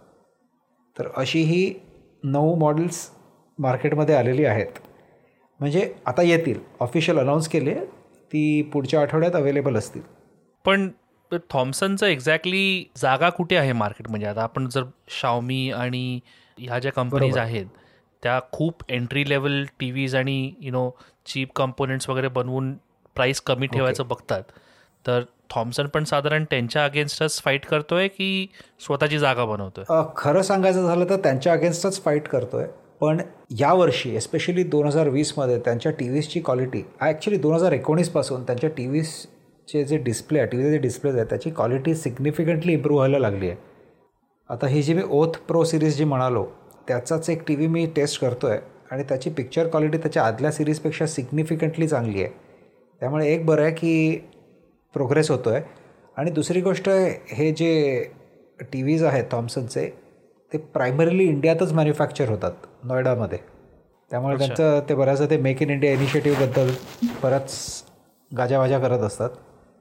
तर अशी ही 9 मॉडेल्स मार्केटमध्ये आलेली आहेत. म्हणजे आता येतील, ऑफिशियल अनाऊन्स केली आहे, ती पुढच्या आठवड्यात अवेलेबल असतील. पण थॉम्सनचं एक्झॅक्टली जागा कुठे आहे मार्केट? म्हणजे आता आपण जर शाओमी आणि ह्या ज्या कंपनीज आहेत त्या खूप एंट्री लेवल टी व्हीज आणि चीप कंपोनेंट्स वगैरे बनवून प्राईस कमी ठेवायचं बघतात, तर थॉम्सन पण साधारण त्यांच्या अगेन्स्टच फाईट करतोय की स्वतःची जागा बनवतोय? खरं सांगायचं झालं तर त्यांच्या अगेन्स्टच फाईट करतोय. पण यावर्षी एस्पेशली 2020मध्ये त्यांच्या टी व्हीजची क्वालिटी, ॲक्च्युली 2019पासून त्यांच्या टी व्हीजचे जे डिस्प्ले आहे, टी व्हीचे जे डिस्प्लेज आहेत त्याची क्वालिटी सिग्निफिकंटली इम्प्रूव्ह व्हायला लागली आहे. आता ही जी मी ओथ प्रो सिरीज जी म्हणालो त्याचाच एक टी व्ही मी टेस्ट करतो आहे आणि त्याची पिक्चर क्वालिटी त्याच्या आदल्या सिरीजपेक्षा सिग्निफिकंटली चांगली आहे. त्यामुळे एक बरं आहे की प्रोग्रेस होतो आहे. आणि दुसरी गोष्ट, हे जे टी व्हीज आहेत थॉम्सनचे ते प्रायमरीली इंडियातच मॅन्युफॅक्चर होतात, नोएडामध्ये. त्यामुळे त्यांचं ते बऱ्याचदा ते मेक इन इंडिया इनिशिएटिव्हबद्दल बऱ्याच गाजावाजा करत असतात.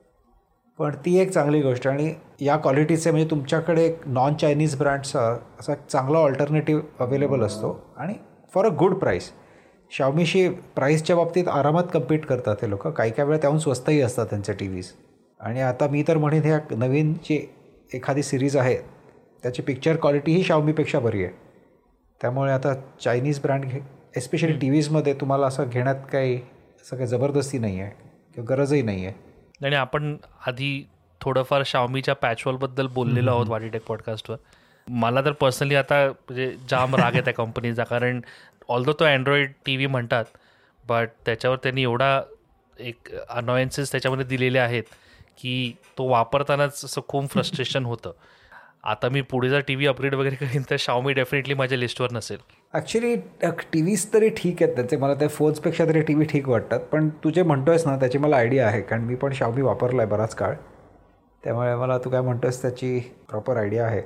पण ती एक चांगली गोष्ट. आणि या क्वालिटीचे म्हणजे तुमच्याकडे एक नॉन चायनीज ब्रँड्सचा असा चांगला ऑल्टरनेटिव्ह अवेलेबल असतो आणि फॉर अ गुड प्राईस. शाओमीशी प्राईसच्या बाबतीत आरामात कम्पीट करतात ते लोक, काही काही वेळा त्याहून स्वस्तही असतात त्यांचे टी व्हीज. आणि आता मी तर म्हणेन ह्या नवीन जी एखादी सिरीज आहे त्याची पिक्चर क्वालिटी ही शाओमीपेक्षा बरी आहे. त्यामुळे आता चायनीज ब्रँड एस्पेशली टी व्हीजमध्ये तुम्हाला असं घेण्यात काही जबरदस्ती नाही आहे किंवा गरजही नाही आहे. आणि आपण आधी थोडंफार शाओमीच्या पॅचवॉलबद्दल बोललेलो आहोत वाटीटेक पॉडकास्टवर. मला तर पर्सनली आता म्हणजे जाम राग आहे त्या कंपनीचा, कारण ऑल्दो तो अँड्रॉइड टी व्ही म्हणतात बट त्याच्यावर त्यांनी एवढा एक अनॉयन्सेस त्याच्यामध्ये दिलेले आहेत की तो वापरतानाच असं खूप फ्रस्ट्रेशन होतं. आता मी पुढे जर टी व्ही अपग्रेड वगैरे करीन तर शाओमी डेफिनेटली माझ्या लिस्टवर नसेल. ॲक्च्युली टी व्हीज तरी ठीक आहेत त्याचे, मला त्या फोन्सपेक्षा तरी टी व्ही ठीक वाटतात. पण तू जे म्हणतो आहेस ना त्याची मला आयडिया आहे, कारण मी पण शाओमी वापरला आहे बराच काळ. त्यामुळे मला तू काय म्हणतो आहेस त्याची प्रॉपर आयडिया आहे.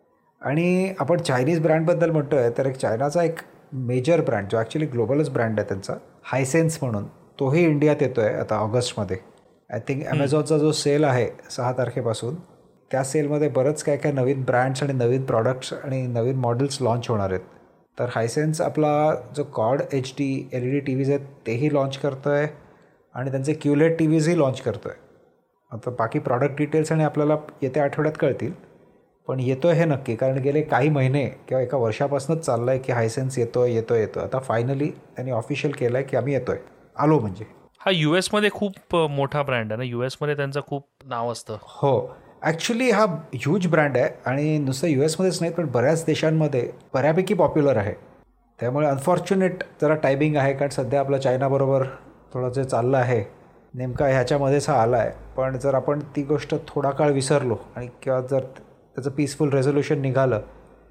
आणि आपण चायनीज ब्रँडबद्दल म्हणतो आहे तर एक चायनाचा एक मेजर ब्रँड जो ॲक्च्युली ग्लोबलच ब्रँड आहे त्यांचा, हायसेन्स म्हणून, तोही इंडियात येतो आहे आता ऑगस्टमध्ये. आय थिंक ॲमेझॉनचा जो सेल आहे 6 तारखेपासून, त्या सेलमध्ये बरंच काय काय नवीन ब्रँड्स आणि नवीन प्रॉडक्ट्स आणि नवीन मॉडेल्स लॉन्च होणार आहेत. तर हायसेन्स आपला जो quad HD LED TVs आहेत तेही लॉन्च करतो आहे आणि त्यांचे QLED टी व्हीजही लॉन्च करतो आहे. आता बाकी प्रॉडक्ट डिटेल्स आणि आपल्याला येत्या आठवड्यात कळतील. पण येतो आहे हे नक्की, कारण गेले काही महिने किंवा एका वर्षापासूनच चाललं आहे की हायसेन्स येतो आहे. आता फायनली त्यांनी ऑफिशियल केलं आहे की आम्ही येतो आहे, आलो म्हणजे. हा US मध्ये खूप मोठा ब्रँड आहे ना, US मध्ये त्यांचं खूप नाव असतं. हो, ॲक्च्युली हा ह्यूज ब्रँड आहे आणि नुसतं US मध्येच नाही पण बऱ्याच देशांमध्ये बऱ्यापैकी पॉप्युलर आहे. त्यामुळे अनफॉर्च्युनेट जरा टायमिंग आहे, कारण सध्या आपलं चायनाबरोबर थोडं जे चाललं आहे नेमका ह्याच्यामध्येच हा आला आहे. पण जर आपण ती गोष्ट थोडा काळ विसरलो आणि किंवा जर त्याचं पीसफुल रेझोल्युशन निघालं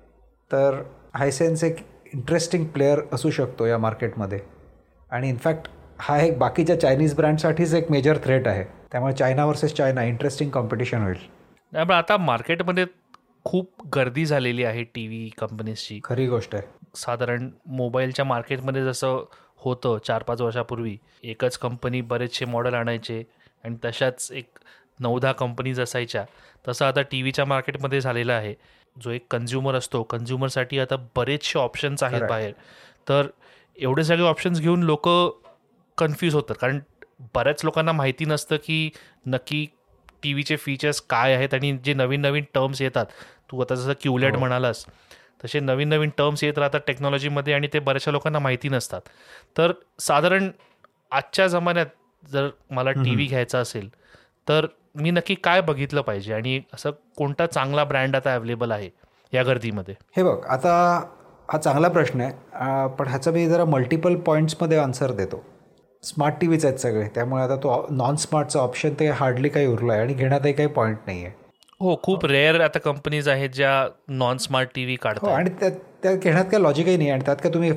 तर हायसेन्स एक इंटरेस्टिंग प्लेअर असू शकतो या मार्केटमध्ये. आणि इनफॅक्ट हा एक बाकीच्या चायनीज ब्रँडसाठीच एक मेजर थ्रेट आहे. त्यामुळे China versus China interesting competition होईल. पण आता मार्केटमध्ये खूप गर्दी झालेली आहे टी व्ही कंपनीजची. खरी गोष्ट आहे. साधारण मोबाईलच्या मार्केटमध्ये जसं होतं 4-5 वर्षापूर्वी एकच कंपनी बरेचसे मॉडेल आणायचे आणि तशाच एक 9-10 कंपनीज असायच्या, तसं आता टी व्हीच्या मार्केटमध्ये झालेलं आहे. जो एक कन्झ्युमर असतो, कन्झ्युमरसाठी आता बरेचसे ऑप्शन्स आहेत बाहेर. तर एवढे सगळे ऑप्शन्स घेऊन लोक कन्फ्यूज होतात, कारण बऱ्याच लोकांना माहिती नसतं की नक्की टी व्हीचे फीचर्स काय आहेत. आणि जे नवीन नवीन टर्म्स येतात, तू आता जसं क्यूलेट म्हणालास तसे नवीन नवीन टर्म्स येत राहतात टेक्नॉलॉजीमध्ये आणि ते बऱ्याचशा लोकांना माहिती नसतात. तर साधारण आजच्या जमान्यात जर मला टी व्ही घ्यायचा असेल तर मी नक्की काय बघितलं पाहिजे आणि असं कोणता चांगला ब्रँड आता अवेलेबल आहे या गर्दीमध्ये? हे बघ, आता हा चांगला प्रश्न आहे, पण ह्याचा मी जरा मल्टिपल पॉईंट्समध्ये आन्सर देतो. स्मार्ट टी व्हीच आहेत सगळे, त्यामुळे आता तो नॉन स्मार्टचा ऑप्शन ते हार्डली काही उरला आहे आणि घेण्यातही काही पॉईंट नाही आहे. हो, खूप रेअर आता कंपनीज आहेत ज्या नॉन स्मार्ट टी व्ही काढतात. आणि त्यात घेण्यात काय लॉजिकही नाही आणि त्यात काय तुम्ही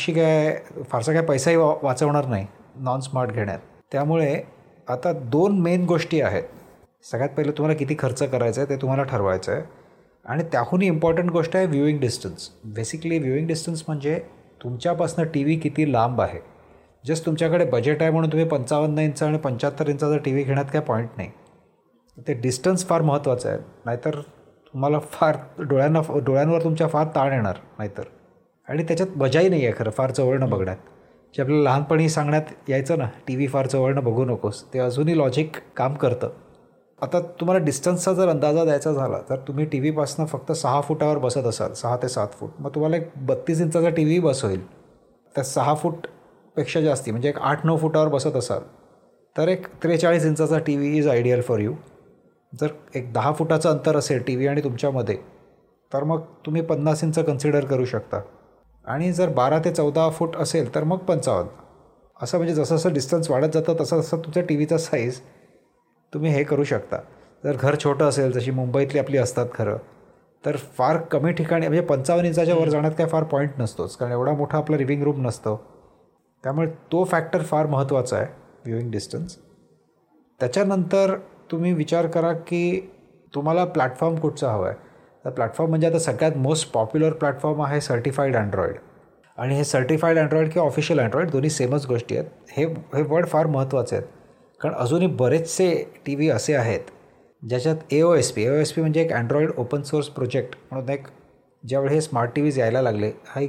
फारसा काय पैसाही वाचवणार नाही नॉन स्मार्ट घेण्यात. त्यामुळे आता 2 मेन गोष्टी आहेत. सगळ्यात पहिले तुम्हाला किती खर्च करायचा आहे ते तुम्हाला ठरवायचं आहे. आणि त्याहूनही इम्पॉर्टंट गोष्ट आहे viewing distance. Basically viewing distance म्हणजे तुमच्यापासून टी व्ही किती लांब आहे. जस्ट तुमच्याकडे बजेट आहे म्हणून तुम्ही 55 इंच आणि 75 इंचाचा टी व्ही घेण्यात काय पॉईंट नाही. ते डिस्टन्स फार महत्त्वाचं आहे, नाहीतर तुम्हाला फार डोळ्यांवर तुमच्या फार ताण येणार नाहीतर. आणि त्याच्यात मजाही नाही आहे खरं फार जवळनं बघण्यात. जे आपल्याला लहानपणी सांगण्यात यायचं ना, टी व्ही फार जवळनं बघू नकोस, ते अजूनही लॉजिक काम करतं. आता तुम्हाला डिस्टन्सचा जर अंदाजा द्यायचा झाला तर तुम्ही टी व्हीपासून फक्त 6 फुटावर बसत असाल, 6 ते 7 फूट, मग तुम्हाला एक 32 इंचाचा टी व्ही बस होईल. त्या 6 फूटपेक्षा जास्ती म्हणजे एक 8-9 फुटावर बसत असाल तर एक 43 इंचाचा TV is ideal for you. जर एक 10 फुटाचं अंतर असेल टी व्ही आणि तुमच्यामध्ये तर मग तुम्ही 50 इंच कन्सिडर करू शकता. आणि जर 12 ते 14 फूट असेल तर मग 55. असं म्हणजे जसं जसं डिस्टन्स वाढत जातं तसं तसं तुमच्या टी व्हीचा साईज तुम्ही हे करू शकता. जर घर छोटं असेल, जशी मुंबईतली आपली असतात घरं, तर फार कमी ठिकाणी म्हणजे 55 इंचाच्या वर जाण्यात काय फार पॉईंट नसतोच, कारण एवढा मोठा आपला लिव्हिंग रूम नसतो. त्यामुळे तो फॅक्टर फार महत्त्वाचा आहे, व्ह्यूइंग डिस्टन्स. त्याच्यानंतर तुम्ही विचार करा की तुम्हाला प्लॅटफॉर्म कुठचा हवा आहे. तर प्लॅटफॉर्म म्हणजे आता सगळ्यात मोस्ट पॉप्युलर प्लॅटफॉर्म आहे सर्टिफाईड अँड्रॉइड. आणि हे सर्टिफाईड अँड्रॉइड किंवा ऑफिशियल अँड्रॉइड दोन्ही सेमच गोष्टी आहेत. हे वर्ड फार महत्त्वाचे आहेत, कारण अजूनही बरेचसे टी व्ही असे आहेत ज्याच्यात AOSP म्हणजे एक अँड्रॉइड ओपन सोर्स प्रोजेक्ट म्हणून एक, ज्यावेळी हे स्मार्ट टी व्हीज यायला लागले,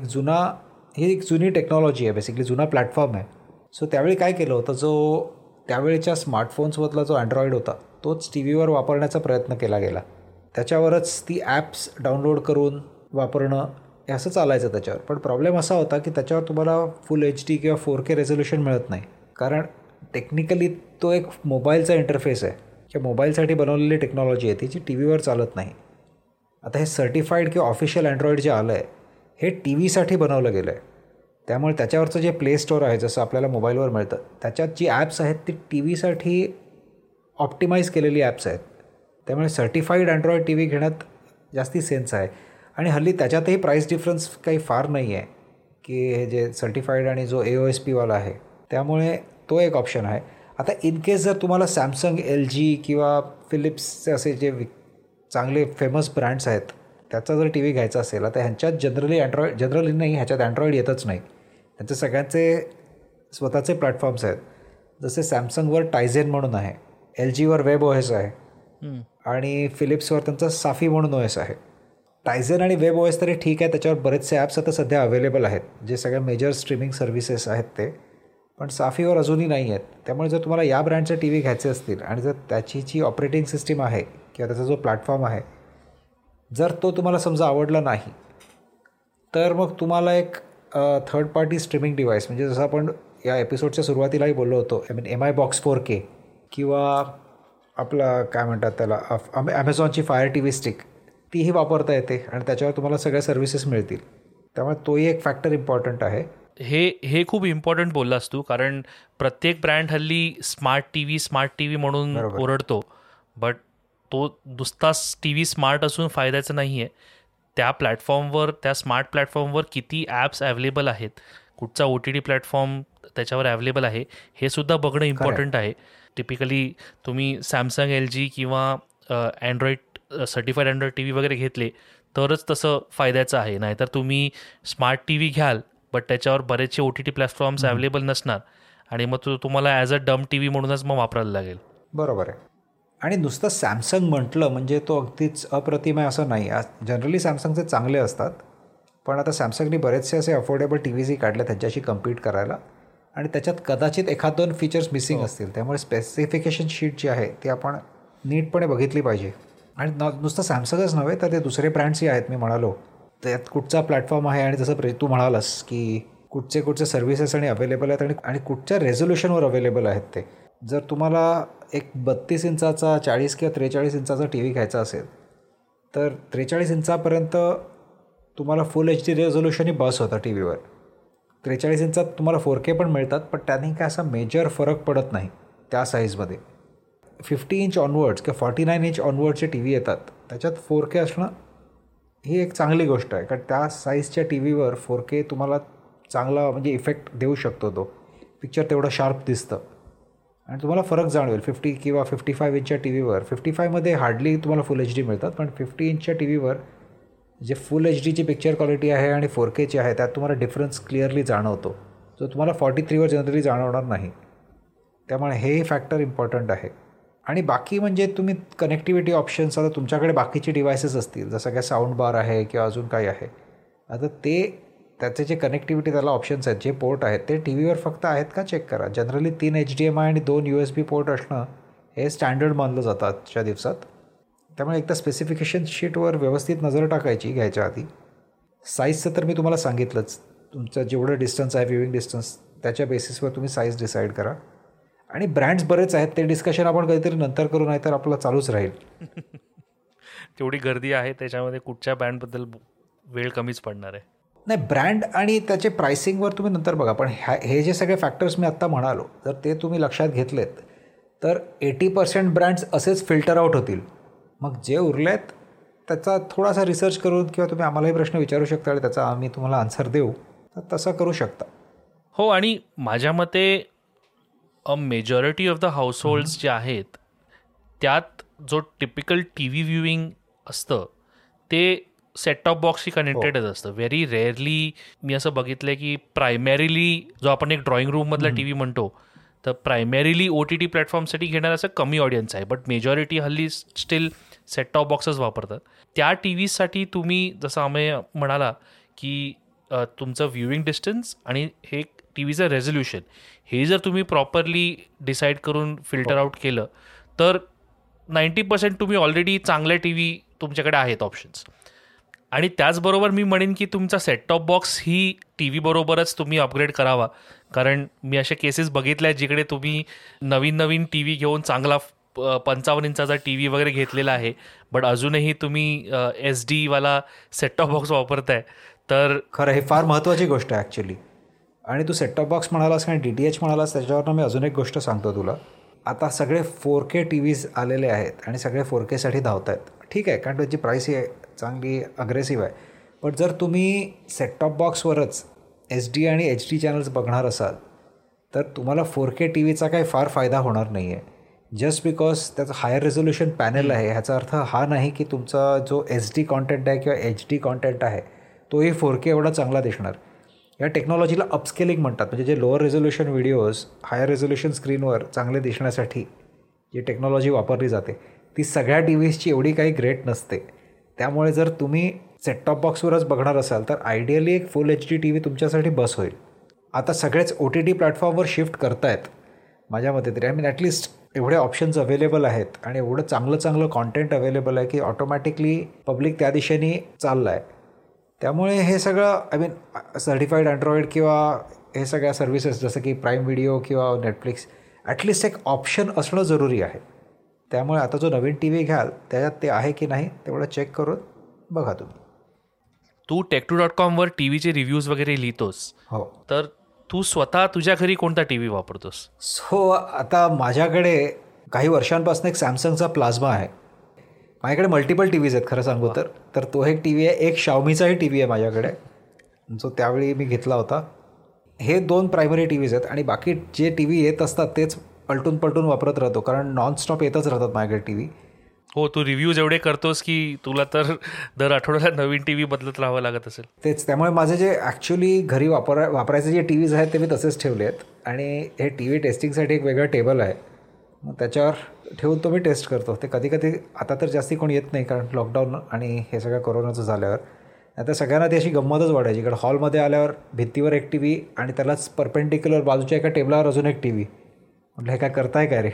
ही एक जुनी टेक्नॉलॉजी आहे, बेसिकली जुना प्लॅटफॉर्म आहे. सो त्यावेळी काय केलं होतं, जो त्यावेळेच्या स्मार्टफोन्समधला जो अँड्रॉइड होता तोच टी व्हीवर वापरण्याचा प्रयत्न केला गेला. त्याच्यावरच ती ॲप्स डाउनलोड करून वापरणं हे असं चालायचं त्याच्यावर. पण प्रॉब्लेम असा होता की त्याच्यावर तुम्हाला फुल HD किंवा 4K रेझोल्युशन मिळत नाही, कारण टेक्निकली तो एक मोबाईलचा इंटरफेस आहे किंवा मोबाईलसाठी बनवलेली टेक्नॉलॉजी आहे, ती जी टी व्हीवर चालत नाही. आता हे सर्टिफाईड किंवा ऑफिशियल अँड्रॉइड जे आलं आहे हे टी व्हीसाठी बनवलं गेलं आहे. त्यामुळे त्याच्यावरचं जे प्ले स्टोअर आहे, जसं आपल्याला मोबाईलवर मिळतं, त्याच्यात जी ॲप्स आहेत ती टी व्हीसाठी ऑप्टिमाइज केलेली ॲप्स आहेत. त्यामुळे सर्टिफाईड अँड्रॉइड टी व्ही घेण्यात जास्ती सेन्स आहे. आणि हल्ली त्याच्यातही प्राईस डिफरन्स काही फार नाही आहे की हे जे सर्टिफाईड आणि जो AOSPवाला आहे, त्यामुळे तो एक ऑप्शन आहे. आता इन केस जर तुम्हाला सॅमसंग, LG किंवा फिलिप्सचे असे जे चांगले फेमस ब्रँड्स आहेत त्याचा जर टी व्ही घ्यायचा असेल, आता ह्यांच्यात जनरली नाही, ह्याच्यात अँड्रॉइड येतच नाही. त्यांचे सगळ्यांचे स्वतःचे प्लॅटफॉर्म्स आहेत. जसे सॅमसंगवर टायझेन म्हणून आहे, LGवर WebOS आहे आणि फिलिप्सवर त्यांचा साफी म्हणून OS आहे. टायझेन आणि WebOS तरी ठीक आहे, त्याच्यावर बरेचसे ॲप्स आता सध्या अवेलेबल आहेत, जे सगळ्या मेजर स्ट्रीमिंग सर्व्हिसेस आहेत ते, पण साफीवर अजूनही नाही आहेत. त्यामुळे जर तुम्हाला या ब्रँडचे टी व्ही घ्यायचे असतील आणि जर त्याची जी ऑपरेटिंग सिस्टीम आहे किंवा त्याचा जो प्लॅटफॉर्म आहे जर तो तुम्हाला समजा आवडला नाही, तर मग तुम्हाला एक थर्ड पार्टी स्ट्रीमिंग डिव्हाइस, म्हणजे जसं आपण या एपिसोडच्या सुरुवातीलाही बोललो होतो, MI बॉक्स 4K किंवा आपला काय म्हणतात त्याला ॲमेझॉनची फायर टी व्ही स्टिक, तीही वापरता येते आणि त्याच्यावर तुम्हाला सगळ्या सर्व्हिसेस मिळतील. त्यामुळे तोही एक फॅक्टर इम्पॉर्टंट आहे. हे खूप इम्पॉर्टंट बोललास तू, कारण प्रत्येक ब्रँड हल्ली स्मार्ट टी व्ही म्हणून ओरडतो, बट तो नुसताच टी व्ही स्मार्ट असून फायद्याचं नाही आहे. त्या स्मार्ट प्लॅटफॉर्मवर किती ॲप्स अवेलेबल आहेत, कुठचा OTT प्लॅटफॉर्म त्याच्यावर अवेलेबल आहे, हे सुद्धा बघणं इम्पॉर्टंट आहे. टिपिकली तुम्ही सॅमसंग, LG किंवा Android certified Android TV वगैरे घेतले तरच तसं फायद्याचं आहे. नाहीतर तुम्ही स्मार्ट टी व्ही घ्याल बट त्याच्यावर बरेचसे OTT प्लॅटफॉर्म्स अवेलेबल नसणार आणि मग तुम्हाला ॲज अ डम टी व्ही म्हणूनच मग वापरायला लागेल. बरोबर आहे. आणि नुसतं सॅमसंग म्हटलं म्हणजे तो अगदीच अप्रतिम आहे असं नाही. जनरली सॅमसंगचे चांगले असतात, पण आता सॅमसंगनी बरेचसे असे अफोर्डेबल टी व्हीजही काढले त्यांच्याशी कम्पीट करायला, आणि त्याच्यात कदाचित एखाद दोन फीचर्स मिसिंग असतील. त्यामुळे स्पेसिफिकेशन शीट जी आहे ती आपण नीटपणे बघितली पाहिजे. आणि नुसतं सॅमसंगच नव्हे तर ते दुसरे ब्रँड्सही आहेत. मी म्हणालो त्यात कुठचा प्लॅटफॉर्म आहे, आणि जसं तू म्हणालास की कुठचे सर्व्हिसेस आणि अवेलेबल आहेत आणि कुठच्या रेझोल्युशनवर अवेलेबल आहेत ते. जर तुम्हाला एक 32 इंचाचा 40 किंवा 43 इंचाचा टी व्ही घ्यायचा असेल तर 43 इंचापर्यंत तुम्हाला फुल HD रेझोल्युशनही बस होतं टी व्हीवर. 43 इंचात तुम्हाला 4K पण मिळतात, पण त्याने काय असा मेजर फरक पडत नाही त्या साईजमध्ये. 50 इंच ऑनवर्ड्स किंवा 49 इंच ऑनवर्डचे टी व्ही येतात, त्याच्यात 4K असणं ही एक चांगली गोष्ट आहे, कारण त्या साईजच्या टी व्हीवर 4K तुम्हाला चांगला म्हणजे इफेक्ट देऊ शकतो. तो पिक्चर तेवढं शार्प दिसतं आणि तुम्हाला फरक जाणवेल. 50 किंवा 55 इंचच्या टी व्हीवर 55मध्ये हार्डली तुम्हाला फुल HD मिळतात, पण 50 इंचच्या टी व्हीवर जे फुल HDची पिक्चर क्वालिटी आहे आणि 4Kची आहे त्यात तुम्हाला डिफरन्स क्लिअरली जाणवतो, जो तुम्हाला 43वर जनरली जाणवणार नाही. त्यामुळे हे फॅक्टर इम्पॉर्टंट आहे. आणि बाकी म्हणजे तुम्ही कनेक्टिव्हिटी ऑप्शन्स, आता तुमच्याकडे बाकीचे डिव्हायसेस असतील जसं काय साऊंड बार आहे किंवा अजून काही आहे, आता त्याचे जे कनेक्टिव्हिटी त्याला ऑप्शन्स आहेत, जे पोर्ट आहेत ते टी व्हीवर फक्त आहेत का चेक करा. जनरली 3 HDMI आणि 2 USB पोर्ट असणं हे स्टँडर्ड मानलं जातं आजच्या दिवसात. त्यामुळे एकदा स्पेसिफिकेशन शीटवर व्यवस्थित नजर टाकायची घ्यायच्या आधी. साईजचं तर मी तुम्हाला सांगितलंच, तुमचं जेवढं डिस्टन्स आहे व्ह्यूइंग डिस्टन्स त्याच्या बेसिसवर तुम्ही साईज डिसाईड करा. आणि ब्रँड्स बरेच आहेत, ते डिस्कशन आपण कधीतरी नंतर करू, नाही तर आपलं चालूच राहील. तेवढी गर्दी आहे त्याच्यामध्ये, कुठच्या ब्रँडबद्दल वेळ कमीच पडणार आहे. नाही, ब्रँड आणि त्याचे प्राइसिंगवर तुम्ही नंतर बघा, पण हे जे सगळे फॅक्टर्स मी आत्ता म्हणालो जर ते तुम्ही लक्षात घेतलेत तर 80% ब्रँड्स असेच फिल्टर आउट होतील. मग जे उरलेत त्याचा थोडासा रिसर्च करून किंवा तुम्ही आम्हालाही प्रश्न विचारू शकता आणि त्याचा आम्ही तुम्हाला आन्सर देऊ, तर तसं करू शकता. हो, आणि माझ्या मते मेजॉरिटी ऑफ द हाऊसहोल्ड्स जे आहेत त्यात जो टिपिकल टी व्ही व्ह्यूइंग असतं ते सेट टॉप बॉक्सशी कनेक्टेडच असतं. व्हेरी रेअरली मी असं बघितलं आहे की प्रायमॅरिली जो आपण एक ड्रॉइंग रूममधला टी व्ही म्हणतो, तर प्रायमॅरिली OTT प्लॅटफॉर्मसाठी घेणारं असं कमी ऑडियन्स आहे, बट मेजॉरिटी हल्ली स्टील सेट टॉप बॉक्सच वापरतात. त्या टी व्हीसाठी तुम्ही जसं आम्ही म्हणाला की तुमचं व्ह्यूइंग डिस्टन्स आणि हे टी व्हीचं रेझोल्युशन हे जर तुम्ही प्रॉपरली डिसाईड करून फिल्टर आउट केलं तर 90% तुम्ही ऑलरेडी चांगल्या टी व्ही तुमच्याकडे आहेत ऑप्शन्स. आणि त्याचबरोबर मी म्हणेन की तुमचा सेट टॉप बॉक्स ही टी व्ही बरोबरच तुम्ही अपग्रेड करावा, कारण मी अशा केसेस बघितल्या आहेत जिकडे तुम्ही नवीन टी व्ही घेऊन चांगला 55 इंचाचा टी व्ही वगैरे घेतलेला आहे, बट अजूनही तुम्ही SD वाला सेट टॉप बॉक्स वापरताय. तर खरं हे फार महत्त्वाची गोष्ट आहे ॲक्च्युली. आणि तू सेट टॉप बॉक्स म्हणालास आणि DTH म्हणालास, त्याच्यावरनं मी अजून एक गोष्ट सांगतो तुला. आता सगळे 4K टी व्हीज आलेले आहेत आणि सगळे 4Kसाठी धावत आहेत. ठीक आहे, कारण त्याची प्राईस ही चांगली अग्रेसिव्ह आहे, पण जर तुम्ही सेट टॉप बॉक्सवरच SD आणि HD चॅनल्स बघणार असाल तर तुम्हाला 4K टी व्हीचा काही फार फायदा होणार नाही आहे. जस्ट बिकॉज त्याचं हायर रेझोल्युशन पॅनल आहे, ह्याचा अर्थ हा नाही की तुमचा जो SD कॉन्टेंट आहे किंवा HD कॉन्टेंट आहे तोही 4K एवढा चांगला दिसणार. या टेक्नॉलॉजीला अपस्केलिंग म्हणतात. म्हणजे जे lower resolution videos higher resolution स्क्रीनवर चांगले दिसण्यासाठी जी टेक्नॉलॉजी वापरली जाते ती सगळ्या टी व्हीजची एवढी काही ग्रेट नसते. त्यामुळे जर तुम्ही सेट टॉप बॉक्सवरच बघणार असाल तर आयडियली एक फुल HD टी व्ही तुमच्यासाठी बस होईल. आता सगळेच OTT प्लॅटफॉर्मवर शिफ्ट करतायत माझ्या मते तरी. मीन एवढे ऑप्शन्स अवेलेबल आहेत आणि एवढं चांगलं कॉन्टेंट अवेलेबल आहे की ऑटोमॅटिकली पब्लिक त्या दिशेने चाललं आहे. त्यामुळे हे सगळं मीन सर्टिफाईड अँड्रॉइड किंवा हे सगळ्या सर्व्हिसेस जसं की प्राईम व्हिडिओ किंवा नेटफ्लिक्स ॲटलिस्ट एक ऑप्शन असणं जरुरी आहे. त्यामुळे आता जो नवीन टी व्ही घ्याल त्याच्यात ते आहे की नाही तेवढं चेक करून बघा तुम्ही. तू Tech2.com टी व्हीचे रिव्ह्यूज वगैरे लिहितोस, हो. तर तू स्वतः तुझ्या घरी कोणता टी व्ही वापरतोस? सो आता माझ्याकडे काही वर्षांपासून एक सॅमसंगचा प्लाझ्मा आहे. माझ्याकडे मल्टिपल टी व्हीज आहेत खरं सांगू तर तो एक टी व्ही आहे, एक शाओमीचाही टी व्ही आहे माझ्याकडे, जो त्यावेळी मी घेतला होता. हे 2 प्रायमरी टी व्हीज आहेत आणि बाकी जे टी व्ही येत असतात तेच पलटून पलटून वापरत राहतो, कारण नॉनस्टॉप येतच राहतात माझ्याकडे टी व्ही. हो, तू रिव्ह्यूज एवढे करतोस की तुला तर दर आठवड्याला नवीन टी व्ही बदलत राहावं लागत असेल. तेच, त्यामुळे माझे जे ॲक्च्युली घरी वापरायचे जे टी व्हीज आहेत ते मी तसेच ठेवले आहेत. आणि हे टी व्ही टेस्टिंगसाठी एक वेगळं टेबल आहे, मग त्याच्यावर ठेवून तो मी टेस्ट करतो. ते कधी कधी, आता तर जास्ती कोणी येत नाही कारण लॉकडाऊन आणि हे सगळं कोरोनाचं झाल्यावर, आता सगळ्यांना ती अशी गंमतच वाटायची. इकडं हॉलमध्ये आल्यावर भिंतीवर एक टी व्ही आणि त्यालाच परपेंडिक्युलर बाजूच्या एका टेबलावर अजून एक टी व्ही. म्हटलं हे काय करताय काय रे.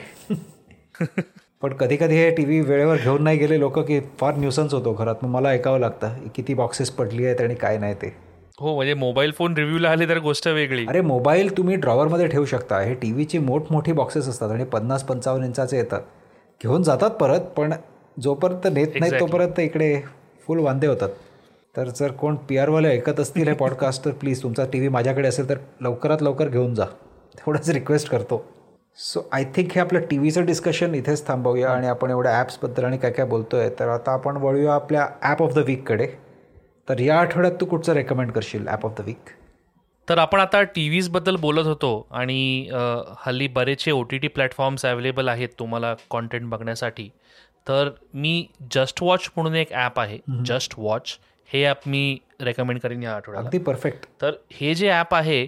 पण कधी कधी हे टी व्ही वेळेवर घेऊन नाही गेले लोक की फार न्यूसन्स होतो घरात. मग मला ऐकावं लागतं किती बॉक्सेस पडली आहेत आणि काय नाही ते. हो, म्हणजे मोबाईल फोन रिव्ह्यूला आले तर गोष्ट वेगळी. अरे मोबाईल तुम्ही ड्रॉवरमध्ये ठेवू शकता, हे टी व्हीची मोठमोठी बॉक्सेस असतात आणि 50-55 इंचाचे येतात, घेऊन जातात परत, पण जोपर्यंत नेत नाही तोपर्यंत इकडे फुल वांदे होतात. तर जर कोण PR वाले ऐकत असतील हे पॉडकास्ट तर प्लीज तुमचा टी व्ही माझ्याकडे असेल तर लवकरात लवकर घेऊन जा, तेवढंच रिक्वेस्ट करतो. सो आय थिंक हे आपलं टी व्हीचं डिस्कशन इथेच थांबवूया आणि आपण एवढ्या ॲप्सबद्दल आणि काय काय बोलतो आहे, तर आता आपण वळूया आपल्या ॲप ऑफ द वीककडे. तर या आठवड्यात तू कुठचं रेकमेंड करशील ॲप ऑफ द वीक? तर आपण आता टी व्हीजबद्दल बोलत होतो आणि हल्ली बरेचसे OTT प्लॅटफॉर्म्स अवेलेबल आहेत तुम्हाला कॉन्टेंट बघण्यासाठी. तर मी जस्ट वॉच म्हणून एक ॲप आहे, जस्ट वॉच, हे ॲप मी रेकमेंड करेन या आठवड्यात. अगदी परफेक्ट. तर हे जे ॲप आहे,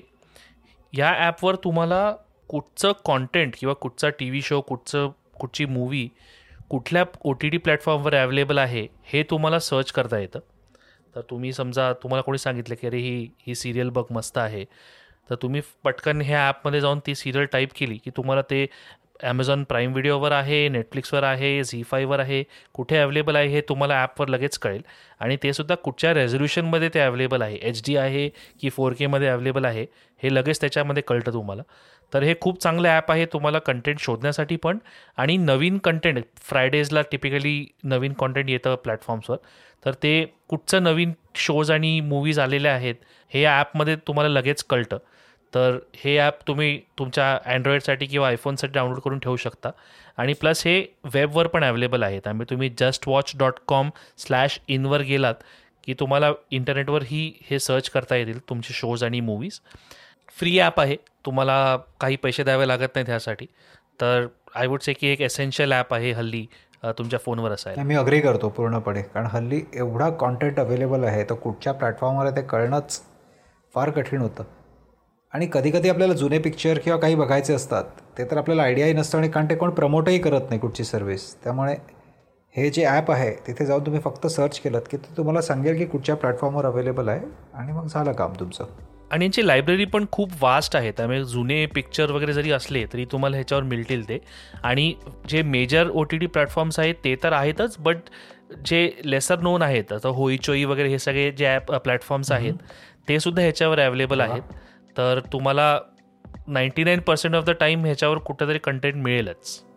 या ॲपवर तुम्हाला कुठचं कॉन्टेंट किंवा कुठचा टी व्ही शो, कुठची मूवी कुठल्या OTT प्लॅटफॉर्मवर अवेलेबल आहे हे तुम्हाला सर्च करता येतं. तर तुम्ही समजा तुम्हाला कोणी सांगितलं की अरे ही सिरियल बघ मस्त आहे, तर तुम्ही पटकन ह्या ॲपमध्ये जाऊन ती सिरियल टाईप केली की तुम्हाला ते ॲमेझॉन प्राईम व्हिडिओवर आहे, नेटफ्लिक्सवर आहे, झी5वर आहे, कुठे अवेलेबल आहे हे तुम्हाला ॲपवर लगेच कळेल. आणि ते सुद्धा कुठच्या रेझोल्युशनमध्ये ते अवेलेबल आहे, HD आहे की 4K अवेलेबल आहे, हे लगेच त्याच्यामध्ये कळतं तुम्हाला. तर हे खूप चांगलं ॲप आहे तुम्हाला कंटेंट शोधण्यासाठी पण, आणि नवीन कंटेंट फ्रायडेजला टिपिकली नवीन कंटेंट येतं प्लॅटफॉर्म्सवर, तर ते कुठचं नवीन शोज आणि मूवीज आलेले आहेत हे या ॲपमध्ये तुम्हाला लगेच कळतं. तर हे ॲप तुम्ही तुमच्या अँड्रॉईडसाठी किंवा आयफोनसाठी डाउनलोड करून ठेवू शकता. आणि प्लस हे वेबवर पण अवेलेबल आहे, त्यामुळे तुम्ही justwatch.com/in वर गेलात की तुम्हाला इंटरनेटवर हे सर्च करता येतील तुमचे शोज आणि मूवीज. फ्री ॲप आहे, तुम्हाला काही पैसे द्यावे लागत नाहीत ह्यासाठी. तर आय वुड से की एक एसेन्शियल ॲप आहे हल्ली तुमच्या फोनवर असायला. मी अग्री करतो पूर्णपणे, कारण हल्ली एवढा कॉन्टेंट अवेलेबल आहे तर कुठच्या प्लॅटफॉर्मवर आहे ते कळणंच फार कठीण होतं. आणि कधी कधी आपल्याला जुने पिक्चर किंवा काही बघायचे असतात ते तर आपल्याला आयडियाही नसतं, आणि कारण ते कोण प्रमोटही करत नाही कुठची सर्व्हिस. त्यामुळे हे जे ॲप आहे तिथे जाऊन तुम्ही फक्त सर्च केलं की ते तुम्हाला सांगेल की कुठच्या प्लॅटफॉर्मवर अवेलेबल आहे, आणि मग झालं काम तुमचं. आणि यांची लायब्ररी पण खूप वास्ट आहे, त्यामुळे जुने पिक्चर वगैरे जरी असले तरी तुम्हाला ह्याच्यावर मिळतील ते. आणि जे मेजर OTT प्लॅटफॉर्म्स आहेत ते तर आहेतच, बट जे लेसर नोन आहेत, आता होईचोई वगैरे हे सगळे जे ॲप प्लॅटफॉर्म्स आहेत ते सुद्धा ह्याच्यावर अवेलेबल आहेत. तर तुम्हाला 99% ऑफ द टाईम ह्याच्यावर कुठंतरी कंटेंट मिळेलच.